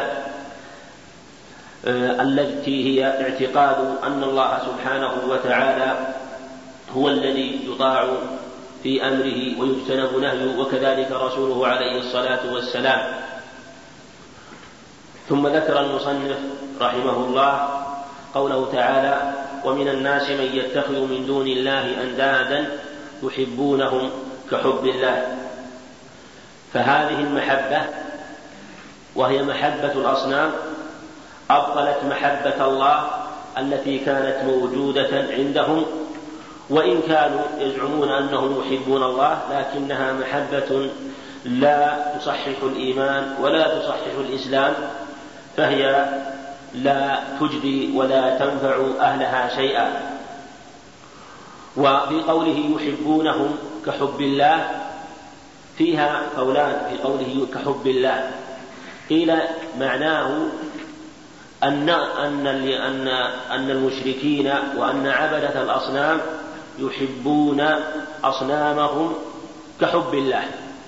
التي هي اعتقاد أن الله سبحانه وتعالى هو الذي يطاع في أمره ويجتنب نهيه، وكذلك رسوله عليه الصلاة والسلام. ثم ذكر المصنف رحمه الله قوله تعالى ومن الناس من يتخذ من دون الله أندادا يحبونهم كحب الله. فهذه المحبة وهي محبة الأصنام أبطلت محبة الله التي كانت موجودة عندهم، وإن كانوا يزعمون أنهم يحبون الله، لكنها محبة لا تصحح الإيمان ولا تصحح الإسلام، فهي لا تجدي ولا تنفع أهلها شيئا. وفي قوله يحبونهم كحب الله فيها قولان، في قوله كحب الله قيل معناه أن أن أن أن المشركين وأن عبدة الأصنام يحبون أصنامهم كحب الله،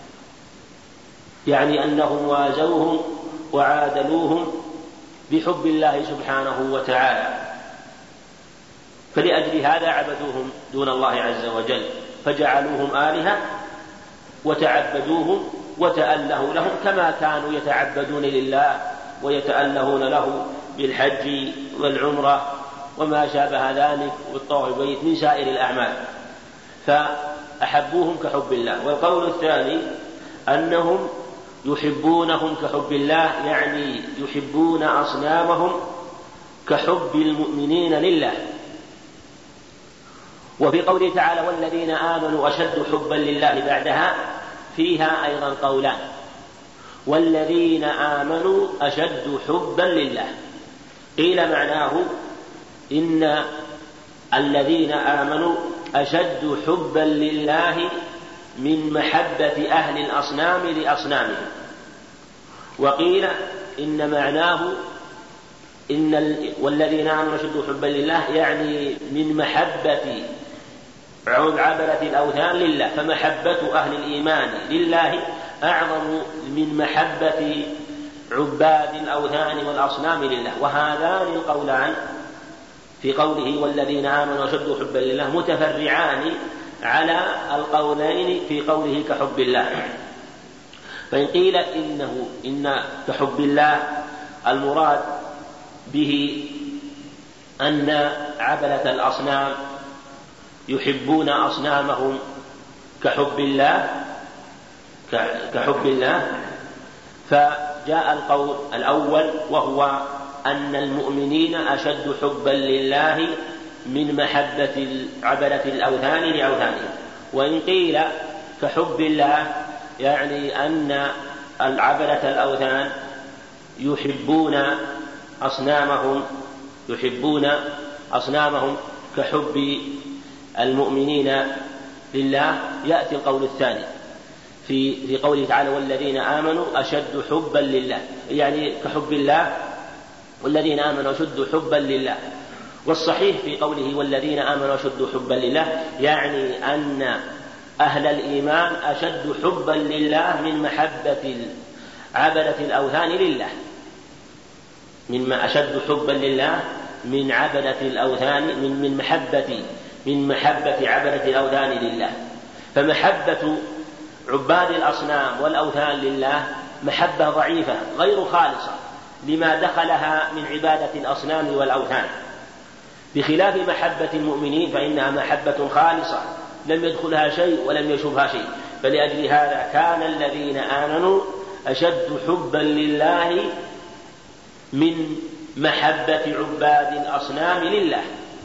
يعني أنهم وازوهم وعادلوهم بحب الله سبحانه وتعالى، فلأجل هذا عبدوهم دون الله عز وجل، فجعلوهم آلهة وتعبدوهم وتأله لهم كما كانوا يتعبدون لله ويتألهون له بالحج والعمرة وما شابه ذلك والطواف بالبيت من سائر الأعمال، فأحبوهم كحب الله. والقول الثاني أنهم يحبونهم كحب الله، يعني يحبون أصنامهم كحب المؤمنين لله. وفي قوله تعالى والذين آمنوا أشد حبا لله بعدها فيها أيضا قولان، والذين آمنوا أشد حبا لله. قيل معناه إن الذين آمنوا أشد حبا لله من محبة أهل الأصنام لأصنامهم. وقيل إن معناه إن والذين آمنوا أشد حبا لله يعني من محبة عبدة الأوثان لله، فمحبة أهل الإيمان لله أعظم من محبة عباد الأوثان والأصنام لله. وهذان القولان في قوله والذين آمنوا أشد حبا لله متفرعان على القولين في قوله كحب الله. فإن قيل إنه إن كحب الله المراد به أن عبدة الأصنام يحبون أصنامهم كحب الله كحب الله فجاء القول الأول وهو أن المؤمنين أشد حبا لله من محبة عبدة الأوثان لأوثانهم. وإن قيل كحب الله يعني أن العبدة الأوثان يحبون أصنامهم يحبون أصنامهم كحب المؤمنين لله، يأتي القول الثاني في في قوله تعالى والذين آمنوا أشد حبا لله، يعني كحب الله والذين آمنوا أشد حبا لله. والصحيح في قوله والذين آمنوا أشد حبا لله يعني أن أهل الإيمان أشد حبا لله من محبة عبدة الأوثان لله، مما أشد حبا لله من عبدة الأوثان من من محبة من محبة عبدة الأوثان لله. فمحبة عباد الأصنام والأوثان لله محبة ضعيفة غير خالصة لما دخلها من عبادة الأصنام والأوثان، بخلاف محبة المؤمنين فإنها محبة خالصة لم يدخلها شيء ولم يشبها شيء. فلأجل هذا كان الذين آمنوا أشد حبا لله من محبة عباد الأصنام لله.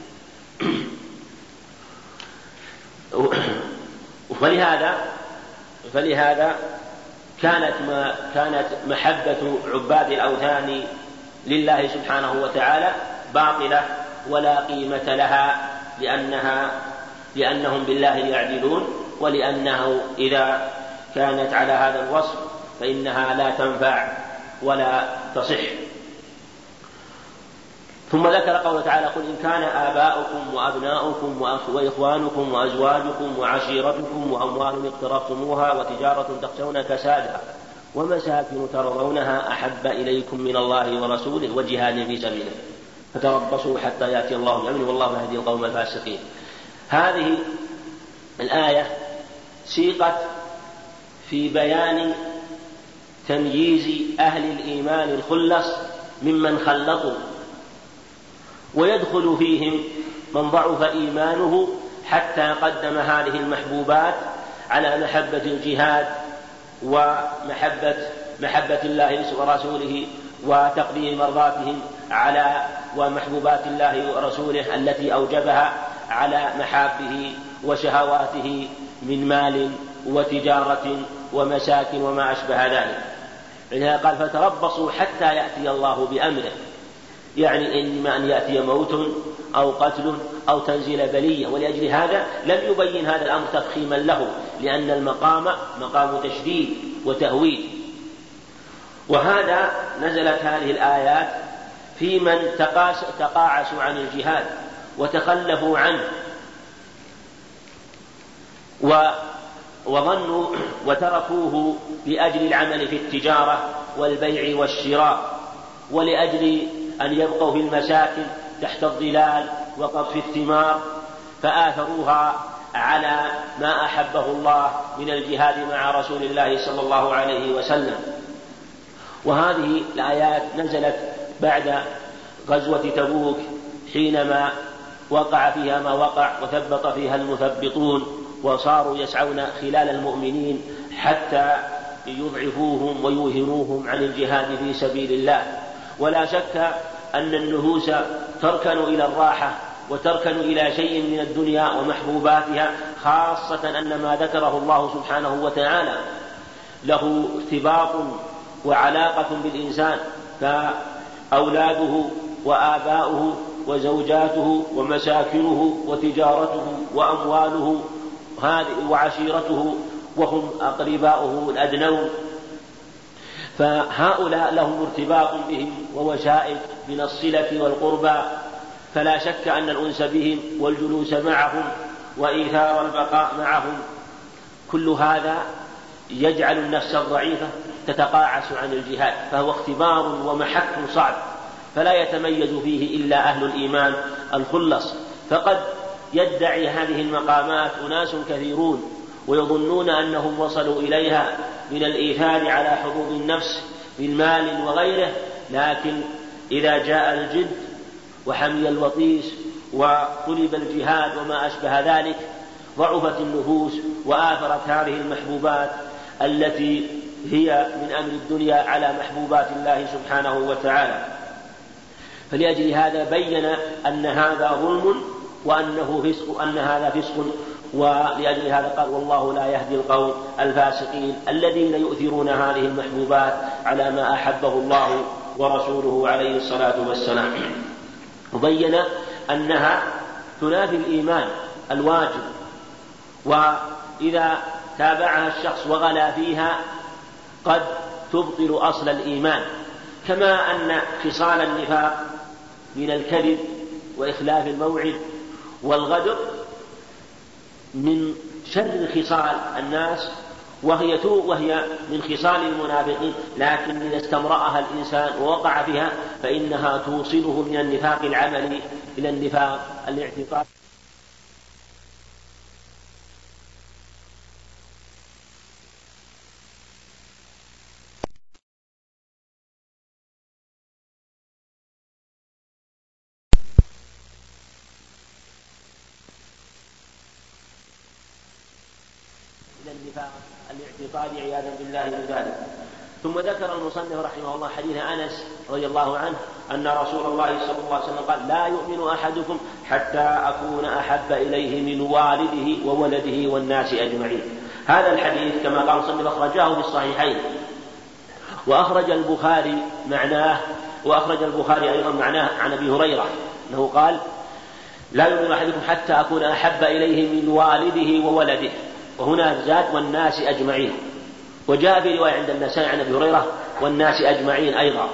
فلهذا فلهذا كانت ما كانت محبة عباد الأوثان لله سبحانه وتعالى باطلة ولا قيمة لها، لأنها لأنهم بالله يعدلون، ولأنه إذا كانت على هذا الوصف فإنها لا تنفع ولا تصح. ثم ذكر قوله تعالى قل إن كان آباؤكم وأبناؤكم وإخوانكم وأزواجكم وعشيرتكم وأموال اقترفتموها وتجارة تخشون كسادها ومساكن ترضونها أحب إليكم من الله ورسوله وجهاد في سبيله فتربصوا حتى يأتي الله بأمره والله يهدي القوم الفاسقين. هذه الآية سيقت في بيان تمييز أهل الإيمان الخلص ممن خلطوا، ويدخل فيهم من ضعف إيمانه حتى قدم هذه المحبوبات على محبة الجهاد ومحبة محبة الله ورسوله وتقديم مرضاتهم على ومحبوبات الله ورسوله التي أوجبها على محابه وشهواته من مال وتجارة ومساكن وما أشبه ذلك. لذلك قال فتربصوا حتى يأتي الله بأمره، يعني إما أن يأتي موت أو قتل أو تنزل بلية. ولأجل هذا لم يبين هذا الأمر تفخيما له، لأن المقام مقام تشديد وتهويل. وهذا نزلت هذه الآيات في من تقاعسوا عن الجهاد وتخلفوا عنه وظنوا وتركوه لأجل العمل في التجارة والبيع والشراء، ولأجل أن يبقوا في المساكن تحت الظلال وقطف الثمار، فآثروها على ما أحبه الله من الجهاد مع رسول الله صلى الله عليه وسلم. وهذه الآيات نزلت بعد غزوة تبوك حينما وقع فيها ما وقع وثبط فيها المثبطون وصاروا يسعون خلال المؤمنين حتى يضعفوهم ويوهنوهم عن الجهاد في سبيل الله. ولا شك أن النفوس تركن إلى الراحة وتركن إلى شيء من الدنيا ومحبوباتها، خاصة أن ما ذكره الله سبحانه وتعالى له ارتباط وعلاقة بالإنسان، فأولاده وآباؤه وزوجاته ومساكنه وتجارته وأمواله وعشيرته وهم أقرباؤه الأدنون، فهؤلاء لهم ارتباط بهم ووشائج من الصلة والقربى، فلا شك أن الأنس بهم والجلوس معهم وإيثار البقاء معهم كل هذا يجعل النفس الضعيفة تتقاعس عن الجهاد، فهو اختبار ومحك صعب فلا يتميز فيه إلا أهل الإيمان الخلص. فقد يدعي هذه المقامات أناس كثيرون ويظنون أنهم وصلوا إليها من الإيثار على حظوظ النفس بالمال وغيره، لكن إذا جاء الجد وحمي الوطيس وطلب الجهاد وما أشبه ذلك ضعفت النفوس وآثرت هذه المحبوبات التي هي من أمر الدنيا على محبوبات الله سبحانه وتعالى. فلأجل هذا بين أن هذا ظلم وأنه فسق، أن هذا فسق، ولأجل هذا قال والله لا يهدي القوم الفاسقين الذين يؤثرون هذه المحبوبات على ما أحبه الله ورسوله عليه الصلاة والسلام. وبين أنها تنافي الإيمان الواجب، وإذا تابعها الشخص وغلا فيها قد تبطل أصل الإيمان، كما أن خصال النفاق من الكذب وإخلاف الموعد والغدر من شر خصال الناس، وهي وهي من خصال المنافقين، لكن إذا استمرأها الإنسان ووقع فيها فإنها توصله من النفاق العملي إلى النفاق الاعتقادي. النفاق الاعتقادي عياذا بالله من ذلك. ثم ذكر المصنف رحمه الله حديث أنس رضي الله عنه أن رسول الله صلى الله عليه وسلم قال لا يؤمن أحدكم حتى أكون أحب إليه من والده وولده والناس أجمعين. هذا الحديث كما قال المصنف أخرجاه في الصحيحين، وأخرج البخاري معناه وأخرج البخاري أيضا معناه عن أبي هريرة أنه قال لا يؤمن أحدكم حتى أكون أحب إليه من والده وولده، وهنا زاد والناس أجمعين، وجاء في رواية عند النسائي عن أبي هريرة والناس أجمعين أيضا.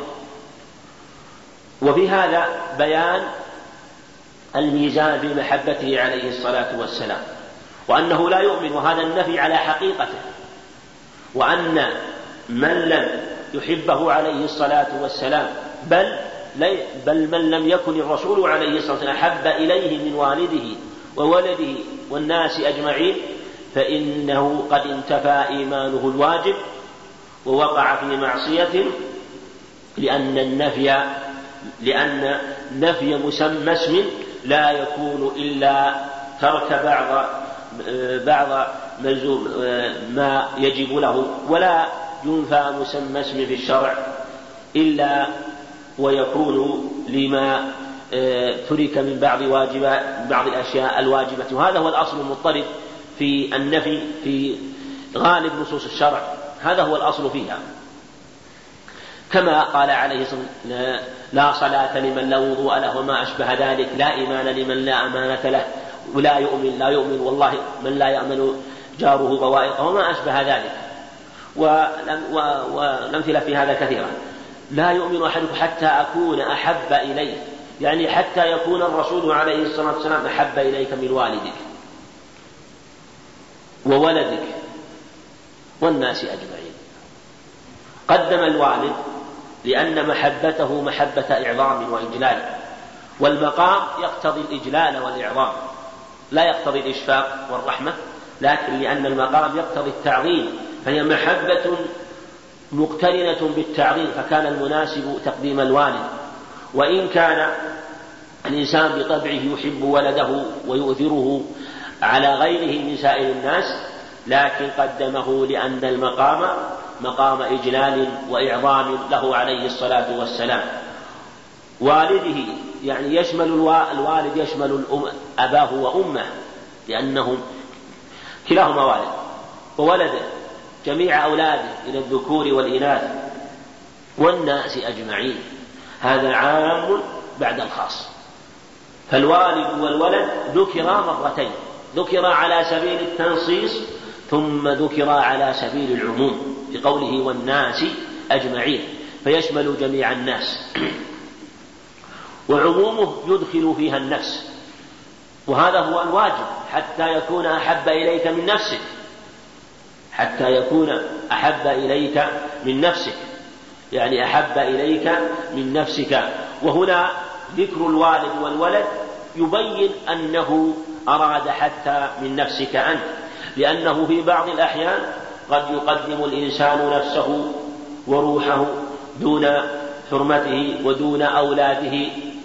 وفي هذا بيان الميزان في محبته عليه الصلاة والسلام، وأنه لا يؤمن، وهذا النفي على حقيقته، وأن من لم يحبه عليه الصلاة والسلام بل, بل من لم يكن الرسول عليه الصلاة والسلام أحب إليه من والده وولده والناس أجمعين فإنه قد انتفى إيمانه الواجب ووقع في معصية، لأن النفي لأن نفي مسمى اسم لا يكون إلا ترك بعض بعض ملزوم ما يجب له، ولا ينفى مسمى اسم في الشرع إلا ويكون لما ترك من بعض واجبات بعض الأشياء الواجبة. وهذا هو الأصل المضطرد في النفي في غالب نصوص الشرع، هذا هو الأصل فيها، كما قال عليه الصلاة والسلام لا صلاة لمن لا وضوء له وما أشبه ذلك، لا إيمان لمن لا أمانة له، ولا يؤمن لا يؤمن والله من لا يأمن جاره بوائقه وما أشبه ذلك. والأمثلة في هذا كثيرة. لا يؤمن أحدكم حتى أكون أحب إليه، يعني حتى يكون الرسول عليه الصلاة والسلام أحب إليك من والدك وولدك والناس أجمعين. قدم الوالد لأن محبته محبة إعظام وإجلال، والمقام يقتضي الإجلال والإعظام، لا يقتضي الإشفاق والرحمة، لكن لأن المقام يقتضي التعظيم، فهي محبة مقترنة بالتعظيم، فكان المناسب تقديم الوالد. وإن كان الإنسان بطبعه يحب ولده ويؤثره على غيره من سائر الناس، لكن قدمه لأن المقام مقام إجلال وإعظام له عليه الصلاة والسلام. والده يعني يشمل الوالد يشمل الأم أباه وأمه، لأنهم كلاهما والد، وولده جميع أولاده إلى الذكور والإناث والناس أجمعين، هذا عام بعد الخاص. فالوالد والولد ذكرا مرتين، ذكر على سبيل التنصيص ثم ذكر على سبيل العموم في قوله والناس أجمعين، فيشمل جميع الناس، وعمومه يدخل فيها النفس، وهذا هو الواجب حتى يكون أحب إليك من نفسك، حتى يكون أحب إليك من نفسك، يعني أحب إليك من نفسك. وهنا ذكر الوالد والولد يبين أنه أراد حتى من نفسك أنت، لأنه في بعض الأحيان قد يقدم الإنسان نفسه وروحه دون حرمته ودون أولاده،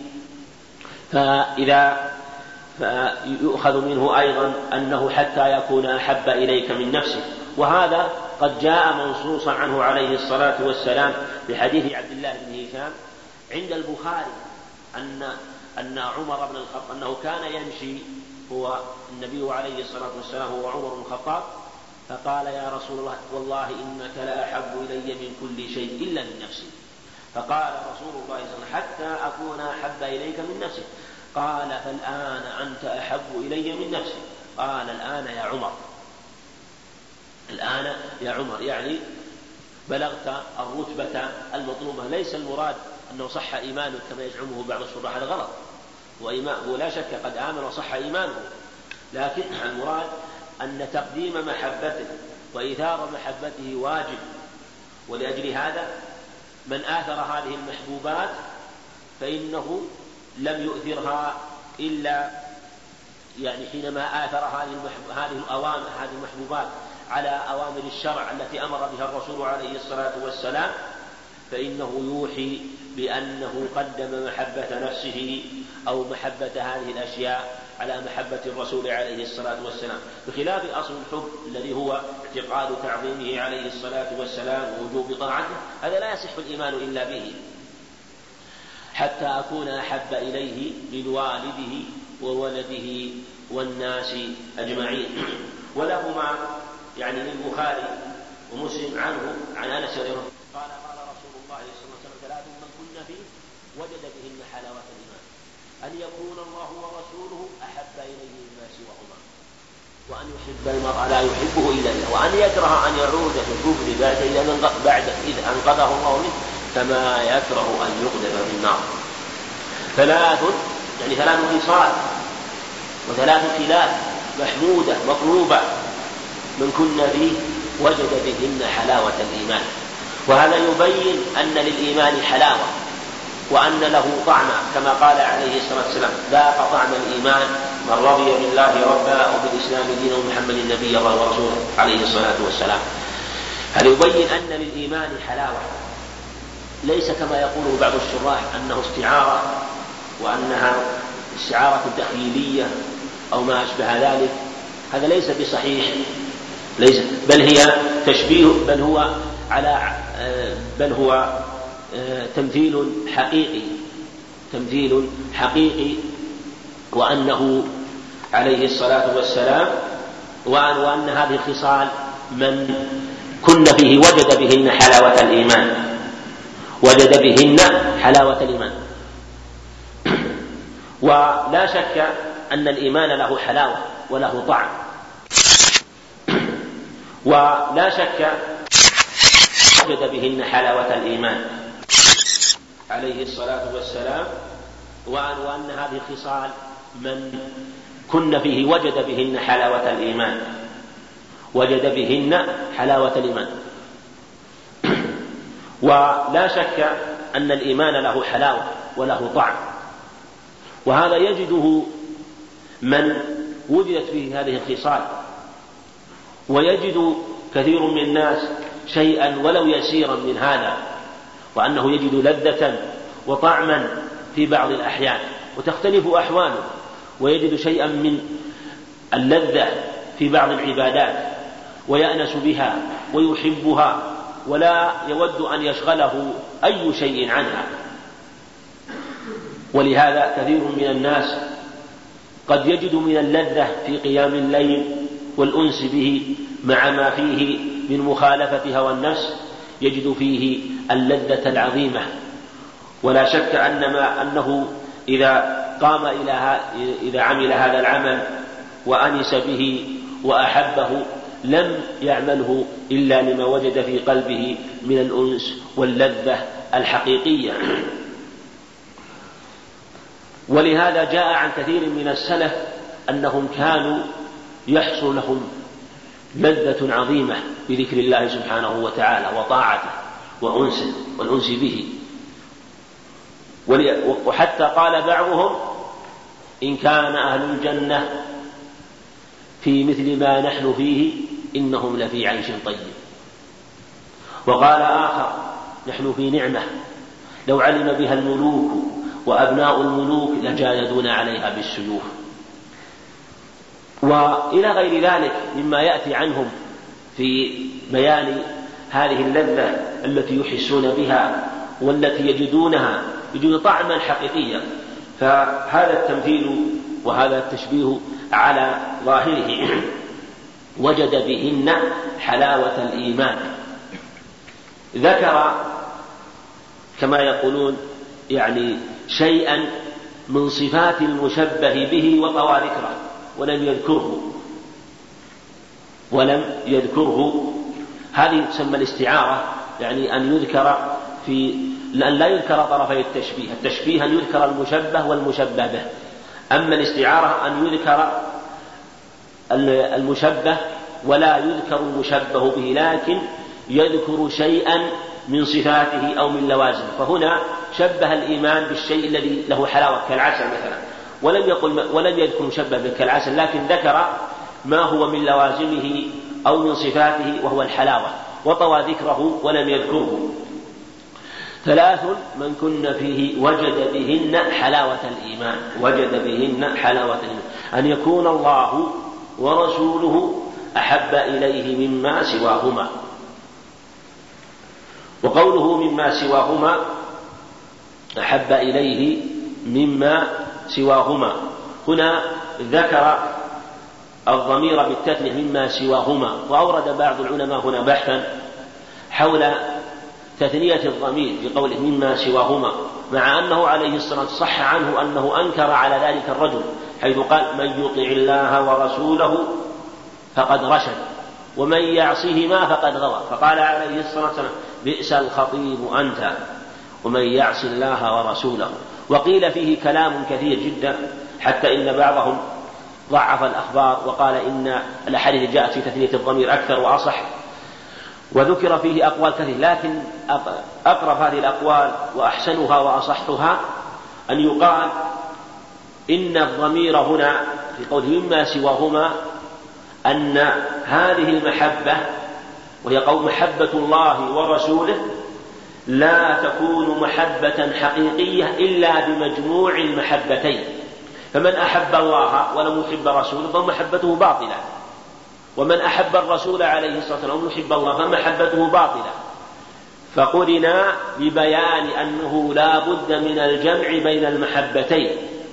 فإذا فيؤخذ منه أيضا أنه حتى يكون أحب إليك من نفسك. وهذا قد جاء منصوصا عنه عليه الصلاة والسلام في حديث عبد الله بن هشام عند البخاري أن أن عمر بن الخطاب أنه كان يمشي هو النبي عليه الصلاة والسلام هو عمر بن الخطاب، فقال يا رسول الله والله إنك لا أحب إلي من كل شيء إلا من نفسي، فقال رسول الله صلى الله عليه وسلم حتى أكون أحب إليك من نفسك، قال فالآن أنت أحب إلي من نفسي، قال الآن يا عمر، الآن يا عمر، يعني بلغت الرتبة المطلوبة. ليس المراد أنه صح إيمانه كما يزعمه بعض الشراح، هذا غلط، وإيمانه لا شك قد آمن وصح إيمانه، لكن المراد أن تقديم محبته وإيثار محبته واجب. ولأجل هذا من آثر هذه المحبوبات فإنه لم يؤثرها إلا يعني حينما آثر هذه الأوامر هذه المحبوبات على أوامر الشرع التي أمر بها الرسول عليه الصلاة والسلام، فإنه يوحي بأنه قدم محبة نفسه أو محبة هذه الأشياء على محبة الرسول عليه الصلاة والسلام، بخلاف أصل الحب الذي هو اعتقاد تعظيمه عليه الصلاة والسلام ووجوب طاعته، هذا لا يصح الإيمان إلا به. حتى أكون أحب إليه من والده وولده والناس أجمعين. ولهما يعني للبخاري ومسلم عنه عن أنس رضي الله عنه قال قال رسول الله صلى الله عليه وسلم ثلاث من كن فيه وجد بهن حلاوة الإيمان: أن يكون الله ورسوله أحب إليه مما سواهما، وأن يحب المرء لا يحبه إلا الله، وأن يكره أن يعود في الكفر بعد إذا بعد إذ أنقذه الله منه كما يكره أن يقذف في النار. ثلاث يعني ثلاث خصال وثلاث خلال محمودة مطلوبة من كن فيه وجد بهن حلاوة الإيمان. وهذا يبين أن للإيمان حلاوة وأن له طعم، كما قال عليه الصلاة والسلام: ذاق طعم الإيمان من رضي بالله ربا وبالإسلام دينا ومحمد النبي ورسوله عليه الصلاة والسلام. هذا يبين أن للإيمان حلاوة، ليس كما يقوله بعض الشراح أنه استعارة وأنها استعارة تخيلية أو ما أشبه ذلك، هذا ليس بصحيح، ليس بل هي تشبيه، بل هو على بل هو تمثيل حقيقي تمثيل حقيقي وأنه عليه الصلاة والسلام وأن, وأن هذه الخصال من كن فيه وجد بهن حلاوة الإيمان وجد بهن حلاوة الإيمان. ولا شك أن الإيمان له حلاوة وله طعم، ولا شك وجد بهن حلاوة الإيمان عليه الصلاة والسلام وأن هذه الخصال من كن فيه وجد بهن حلاوة الإيمان وجد بهن حلاوة الإيمان. ولا شك أن الإيمان له حلاوة وله طعم، وهذا يجده من وجدت فيه هذه الخصال. ويجد كثير من الناس شيئا ولو يسيرا من هذا، وأنه يجد لذة وطعما في بعض الأحيان، وتختلف أحواله، ويجد شيئا من اللذة في بعض العبادات ويأنس بها ويحبها ولا يود أن يشغله أي شيء عنها. ولهذا كثير من الناس قد يجد من اللذة في قيام الليل والأنس به مع ما فيه من مخالفة هوى النفس، يجد فيه اللذة العظيمة. ولا شك أن ما أنه إذا قام إلى إذا عمل هذا العمل وأنس به وأحبه لم يعمله إلا لما وجد في قلبه من الأنس واللذة الحقيقية. ولهذا جاء عن كثير من السلف أنهم كانوا يحصل لهم لذة عظيمة بذكر الله سبحانه وتعالى وطاعته وأنسه والأنس به. وحتى قال بعضهم: إن كان أهل الجنة في مثل ما نحن فيه إنهم لفي عيش طيب. وقال آخر: نحن في نعمة لو علم بها الملوك وأبناء الملوك لجالدون عليها بالسيوف. وإلى غير ذلك مما يأتي عنهم في بيان هذه اللذة التي يحسون بها والتي يجدونها يجدون طعما حقيقيا. فهذا التمثيل وهذا التشبيه على ظاهره وجد بهن حلاوة الإيمان. ذكر كما يقولون يعني شيئا من صفات المشبه به وطوى ذكره ولم يذكره ولم يذكره هذه تسمى الاستعارة، يعني أن يذكر في لأن لا يذكر طرفي التشبيه. التشبيه أن يذكر المشبه والمشبه به، أما الاستعارة أن يذكر المشبه ولا يذكر المشبه به، لكن يذكر شيئا من صفاته أو من لوازمه. فهنا شبه الإيمان بالشيء الذي له حلاوة كالعسل مثلا، ولم يقل ولم يذكر مشبه به كالعسل، لكن ذكر ما هو من لوازمه أو من صفاته وهو الحلاوة، وطوى ذكره ولم يذكره. ثلاث من كن فيه وجد بهن حلاوة الإيمان. وجد بهن حلاوة الإيمان: أن يكون الله ورسوله أحب إليه مما سواهما. وقوله مما سواهما أحب إليه مما سواهما، هنا ذكر الضمير بالتثنية مما سواهما. وأورد بعض العلماء هنا بحثا حول تثنية الضمير بقوله مما سواهما، مع أنه عليه الصلاة والسلام صح عنه أنه أنكر على ذلك الرجل حيث قال: من يطع الله ورسوله فقد رشد ومن يعصهما فقد غوى. فقال عليه الصلاة والسلام: بئس الخطيب أنت ومن يعص الله ورسوله. وقيل فيه كلام كثير جدا، حتى إن بعضهم ضعف الأخبار وقال إن الأحاديث جاءت في تثنية الضمير أكثر وأصح، وذكر فيه أقوال كثير، لكن أقرب هذه الأقوال وأحسنها وأصحها أن يقال إن الضمير هنا في قوله مما سواهما أن هذه المحبة وهي قول محبة الله ورسوله لا تكون محبة حقيقية إلا بمجموع المحبتين. فمن أحب الله ولم يحب رسوله فمحبته باطلة، ومن أحب الرسول عليه الصلاة والسلام ولم يحب الله فمحبته باطلة. فقرنا ببيان أنه لا بد من الجمع بين المحبتين،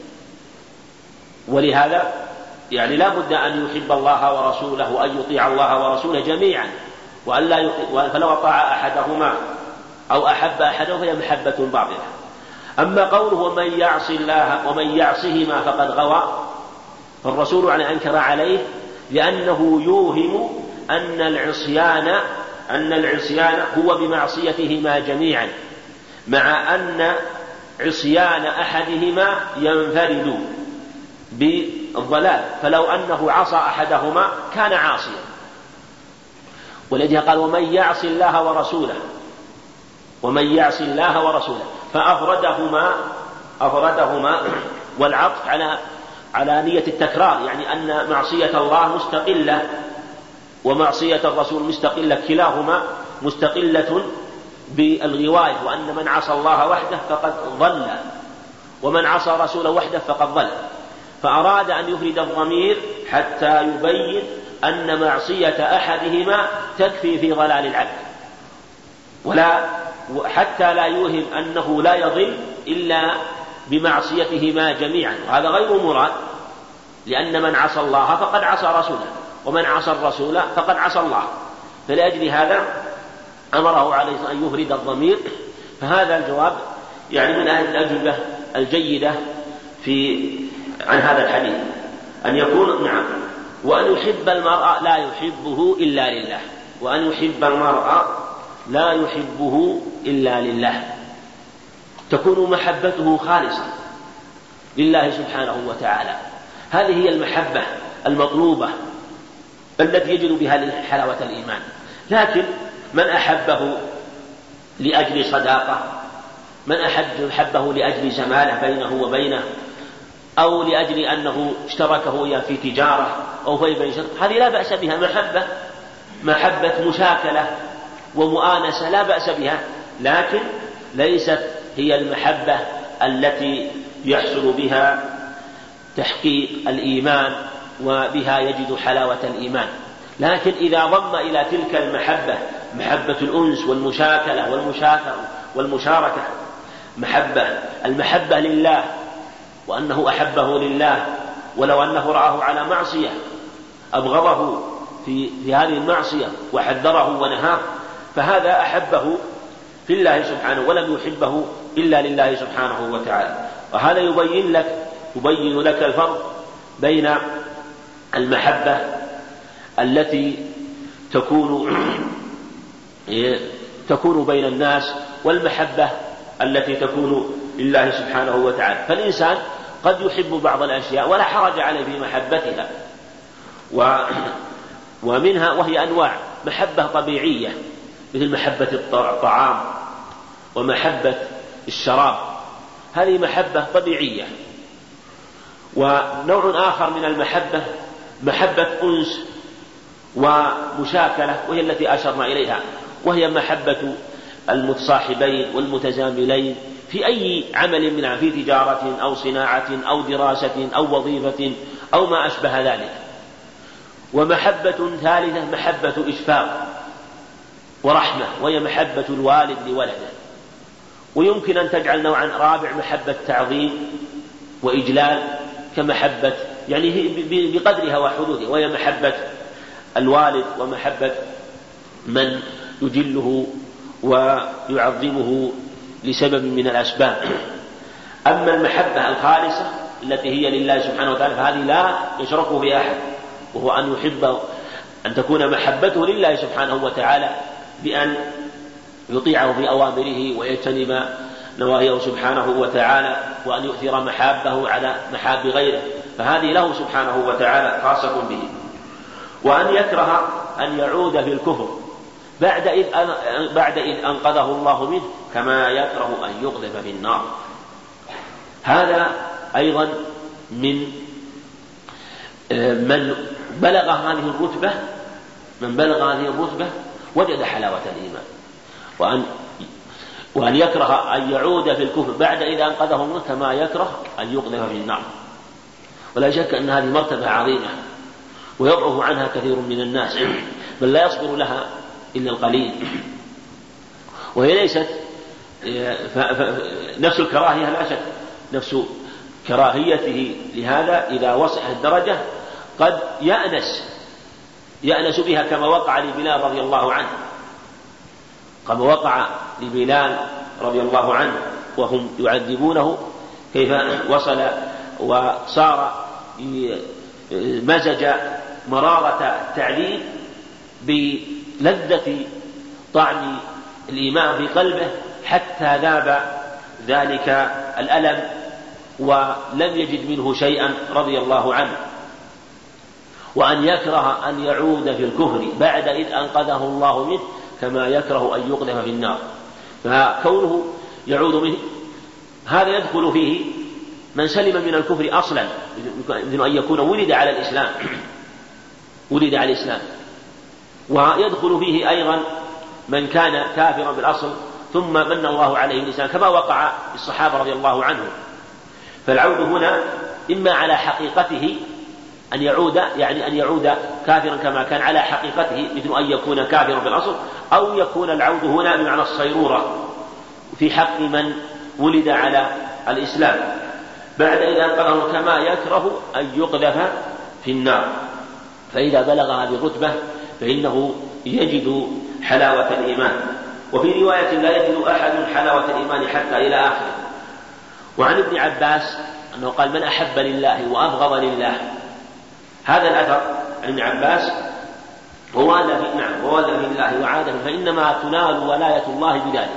ولهذا يعني لا بد أن يحب الله ورسوله وأن يطيع الله ورسوله جميعا، وأن لا يطيع، فلو أطاع أحدهما أو أحب أحدهما فهي محبة باطلة. أما قوله ومن يعص الله ومن يعصهما فقد غوى، فالرسول عليه أنكر عليه لأنه يوهم أن العصيان أن العصيان هو بمعصيتهما جميعا، مع أن عصيان أحدهما ينفرد بالضلال، فلو أنه عصى أحدهما كان عاصيا. ولذلك قال ومن يعص الله ورسوله ومن يعص الله ورسوله، فأفردهما أفردهما والعطف على على نية التكرار، يعني أن معصية الله مستقلة ومعصية الرسول مستقلة، كلاهما مستقلة بالغواية، وأن من عصى الله وحده فقد ضل ومن عصى رسوله وحده فقد ضل. فأراد أن يفرد الضمير حتى يبين أن معصية أحدهما تكفي في ضلال العبد، ولا حتى لا يوهم أنه لا يضل إلا بمعصيتهما جميعا، وهذا غير مراد، لأن من عصى الله فقد عصى رسوله، ومن عصى الرسول فقد عصى الله. فلأجل هذا أمره عليه أن يفرد الضمير. فهذا الجواب يعني من الأجوبة الجيدة في عن هذا الحديث، أن يكون نعم وأن يحب المرء لا يحبه إلا لله، وأن يحب المرء لا يحبه إلا لله، تكون محبته خالصة لله سبحانه وتعالى. هذه هي المحبة المطلوبة التي يجد بها حلاوة الإيمان. لكن من أحبه لأجل صداقة، من أحبه لأجل زمالة بينه وبينه، أو لأجل أنه اشتركه في تجارة أو في بيع، هذه لا بأس بها، محبة محبة مشاكلة ومؤانسة لا بأس بها، لكن ليست هي المحبة التي يحصل بها تحقيق الإيمان وبها يجد حلاوة الإيمان. لكن إذا ضم إلى تلك المحبة محبة الأنس والمشاكلة والمشاكرة والمشاركة، محبة المحبة لله وأنه أحبه لله، ولو أنه رآه على معصية أبغضه في, في هذه المعصية وحذره ونهاه، فهذا أحبه في الله سبحانه ولم يحبه إلا لله سبحانه وتعالى. وهذا يبين لك يبين لك الفرق بين المحبة التي تكون تكون بين الناس والمحبة التي تكون لله سبحانه وتعالى. فالإنسان قد يحب بعض الأشياء ولا حرج عليه في محبتها، ومنها وهي أنواع: محبة طبيعية مثل محبة الطعام ومحبة الشراب، هذه محبة طبيعية. ونوع آخر من المحبة محبة أنس ومشاكلة، وهي التي أشرنا إليها، وهي محبة المتصاحبين والمتزاملين في أي عمل منها، في تجارة أو صناعة أو دراسة أو وظيفة أو ما أشبه ذلك. ومحبة ثالثة محبة إشفاق ورحمة، وهي محبة الوالد لولده. ويمكن أن تجعل نوعا رابع محبة تعظيم وإجلال كمحبة يعني بقدرها وحدودها، وهي محبة الوالد ومحبة من يجله ويعظمه لسبب من الأسباب. أما المحبة الخالصة التي هي لله سبحانه وتعالى فهذه لا يشركه في أحد، وهو أن يحب أن تكون محبته لله سبحانه وتعالى بأن يطيعه في أوامره ويجتنب نواهيه سبحانه وتعالى، وأن يؤثر محابه على محاب غيره، فهذه له سبحانه وتعالى خاصة به. وأن يكره أن يعود في الكفر بعد إذ بعد إذ أنقذه الله منه، كما يكره أن يقذف في النار. هذا أيضا من من بلغ هذه الرتبة من بلغ هذه الرتبة وجد حلاوة الإيمان. وأن وأن يكره أن يعود في الكفر بعد إذا أنقذه منه، كما يكره أن يقذف في النار. ولا شك أن هذه مرتبة عظيمة ويضعف عنها كثير من الناس، بل لا يصبر لها إلا القليل. وهي ليست نفس الكراهية، لا شك نفس كراهيته لهذا إذا وصل الدرجة قد يأنس يأنس بها، كما وقع لبلال رضي الله عنه كما وقع لبلال رضي الله عنه وهم يعذبونه، كيف وصل وصار مزج مرارة التعذيب بلذة طعم الإيمان في قلبه حتى ذاب ذلك الألم ولم يجد منه شيئا رضي الله عنه. وأن يكره أن يعود في الكفر بعد إذ أنقذه الله منه، كما يكره أن يقذف في النار. فكونه يعود منه هذا يدخل فيه من سلم من الكفر أصلا مثل أن يكون ولد على الإسلام ولد على الإسلام ويدخل فيه أيضا من كان كافرا بالأصل ثم من الله عليه الإسلام كما وقع بالصحابة رضي الله عنهم. فالعود هنا إما على حقيقته أن يعود يعني أن يعود كافرا كما كان على حقيقته مثل أن يكون كافرا بالأصل، أو يكون العود هنا بمعنى الصيرورة في حق من ولد على الإسلام بعد إذا أنقذه كما يكره أن يقذف في النار، فإذا بلغ هذه الرتبة فإنه يجد حلاوة الإيمان. وفي رواية لا يجد أحد حلاوة الإيمان حتى إلى آخره. وعن ابن عباس أنه قال من أحب لله وأبغض لله. هذا الأثر عن ابن عباس ووالى في نعم ووالى في الله وعاده فإنما تنال ولاية الله بذلك.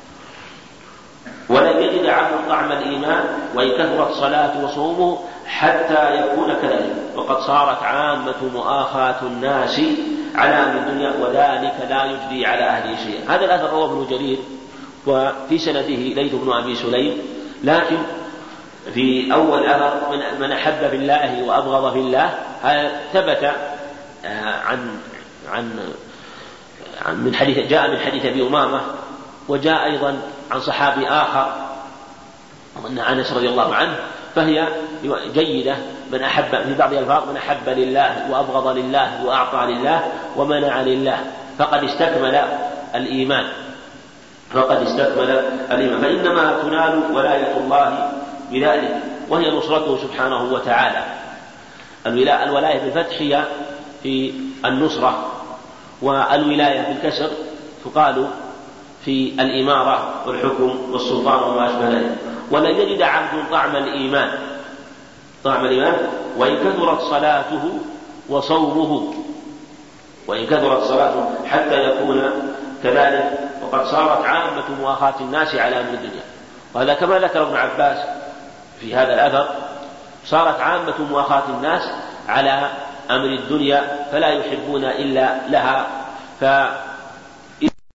ولن يجد عبد طعم الإيمان وإن كثرت صلاة وصومه حتى يكون كذلك، وقد صارت عامة مؤاخاة الناس على أمر الدنيا وذلك لا يجدي على أهله شيئا. هذا الأثر رواه ابن جرير وفي سنده ليث بن أبي سليم، لكن في أول أثر من أحب في الله وأبغض في الله هذا ثبت عن عن من حديث جاء من حديث أبي أمامة، وجاء أيضا عن صحابي آخر أن أنس رضي الله عنه، فهي جيدة. من أحب في بعض الألفاظ من أحب لله وأبغض لله وأعطى لله ومنع لله فقد استكمل الإيمان فقد استكمل الإيمان فإنما تنال ولاية الله بذلك وهي نصرته سبحانه وتعالى. الولاية بالفتح هي في النصرة، والولاية بالكسر تقال في الإمارة والحكم والسلطان وما أشبه ذلك. ولن يجد عبد طعم الإيمان طعم الإيمان وإن كثرت صلاته وصومه وإن كثرت صلاته حتى يكون كذلك، وقد صارت عامة مؤاخاة الناس على أمر الدنيا. وهذا كما ذكر ابن عباس في هذا الأثر، صارت عامة مؤاخاة الناس على أمر الدنيا فلا يحبون إلا لها، ف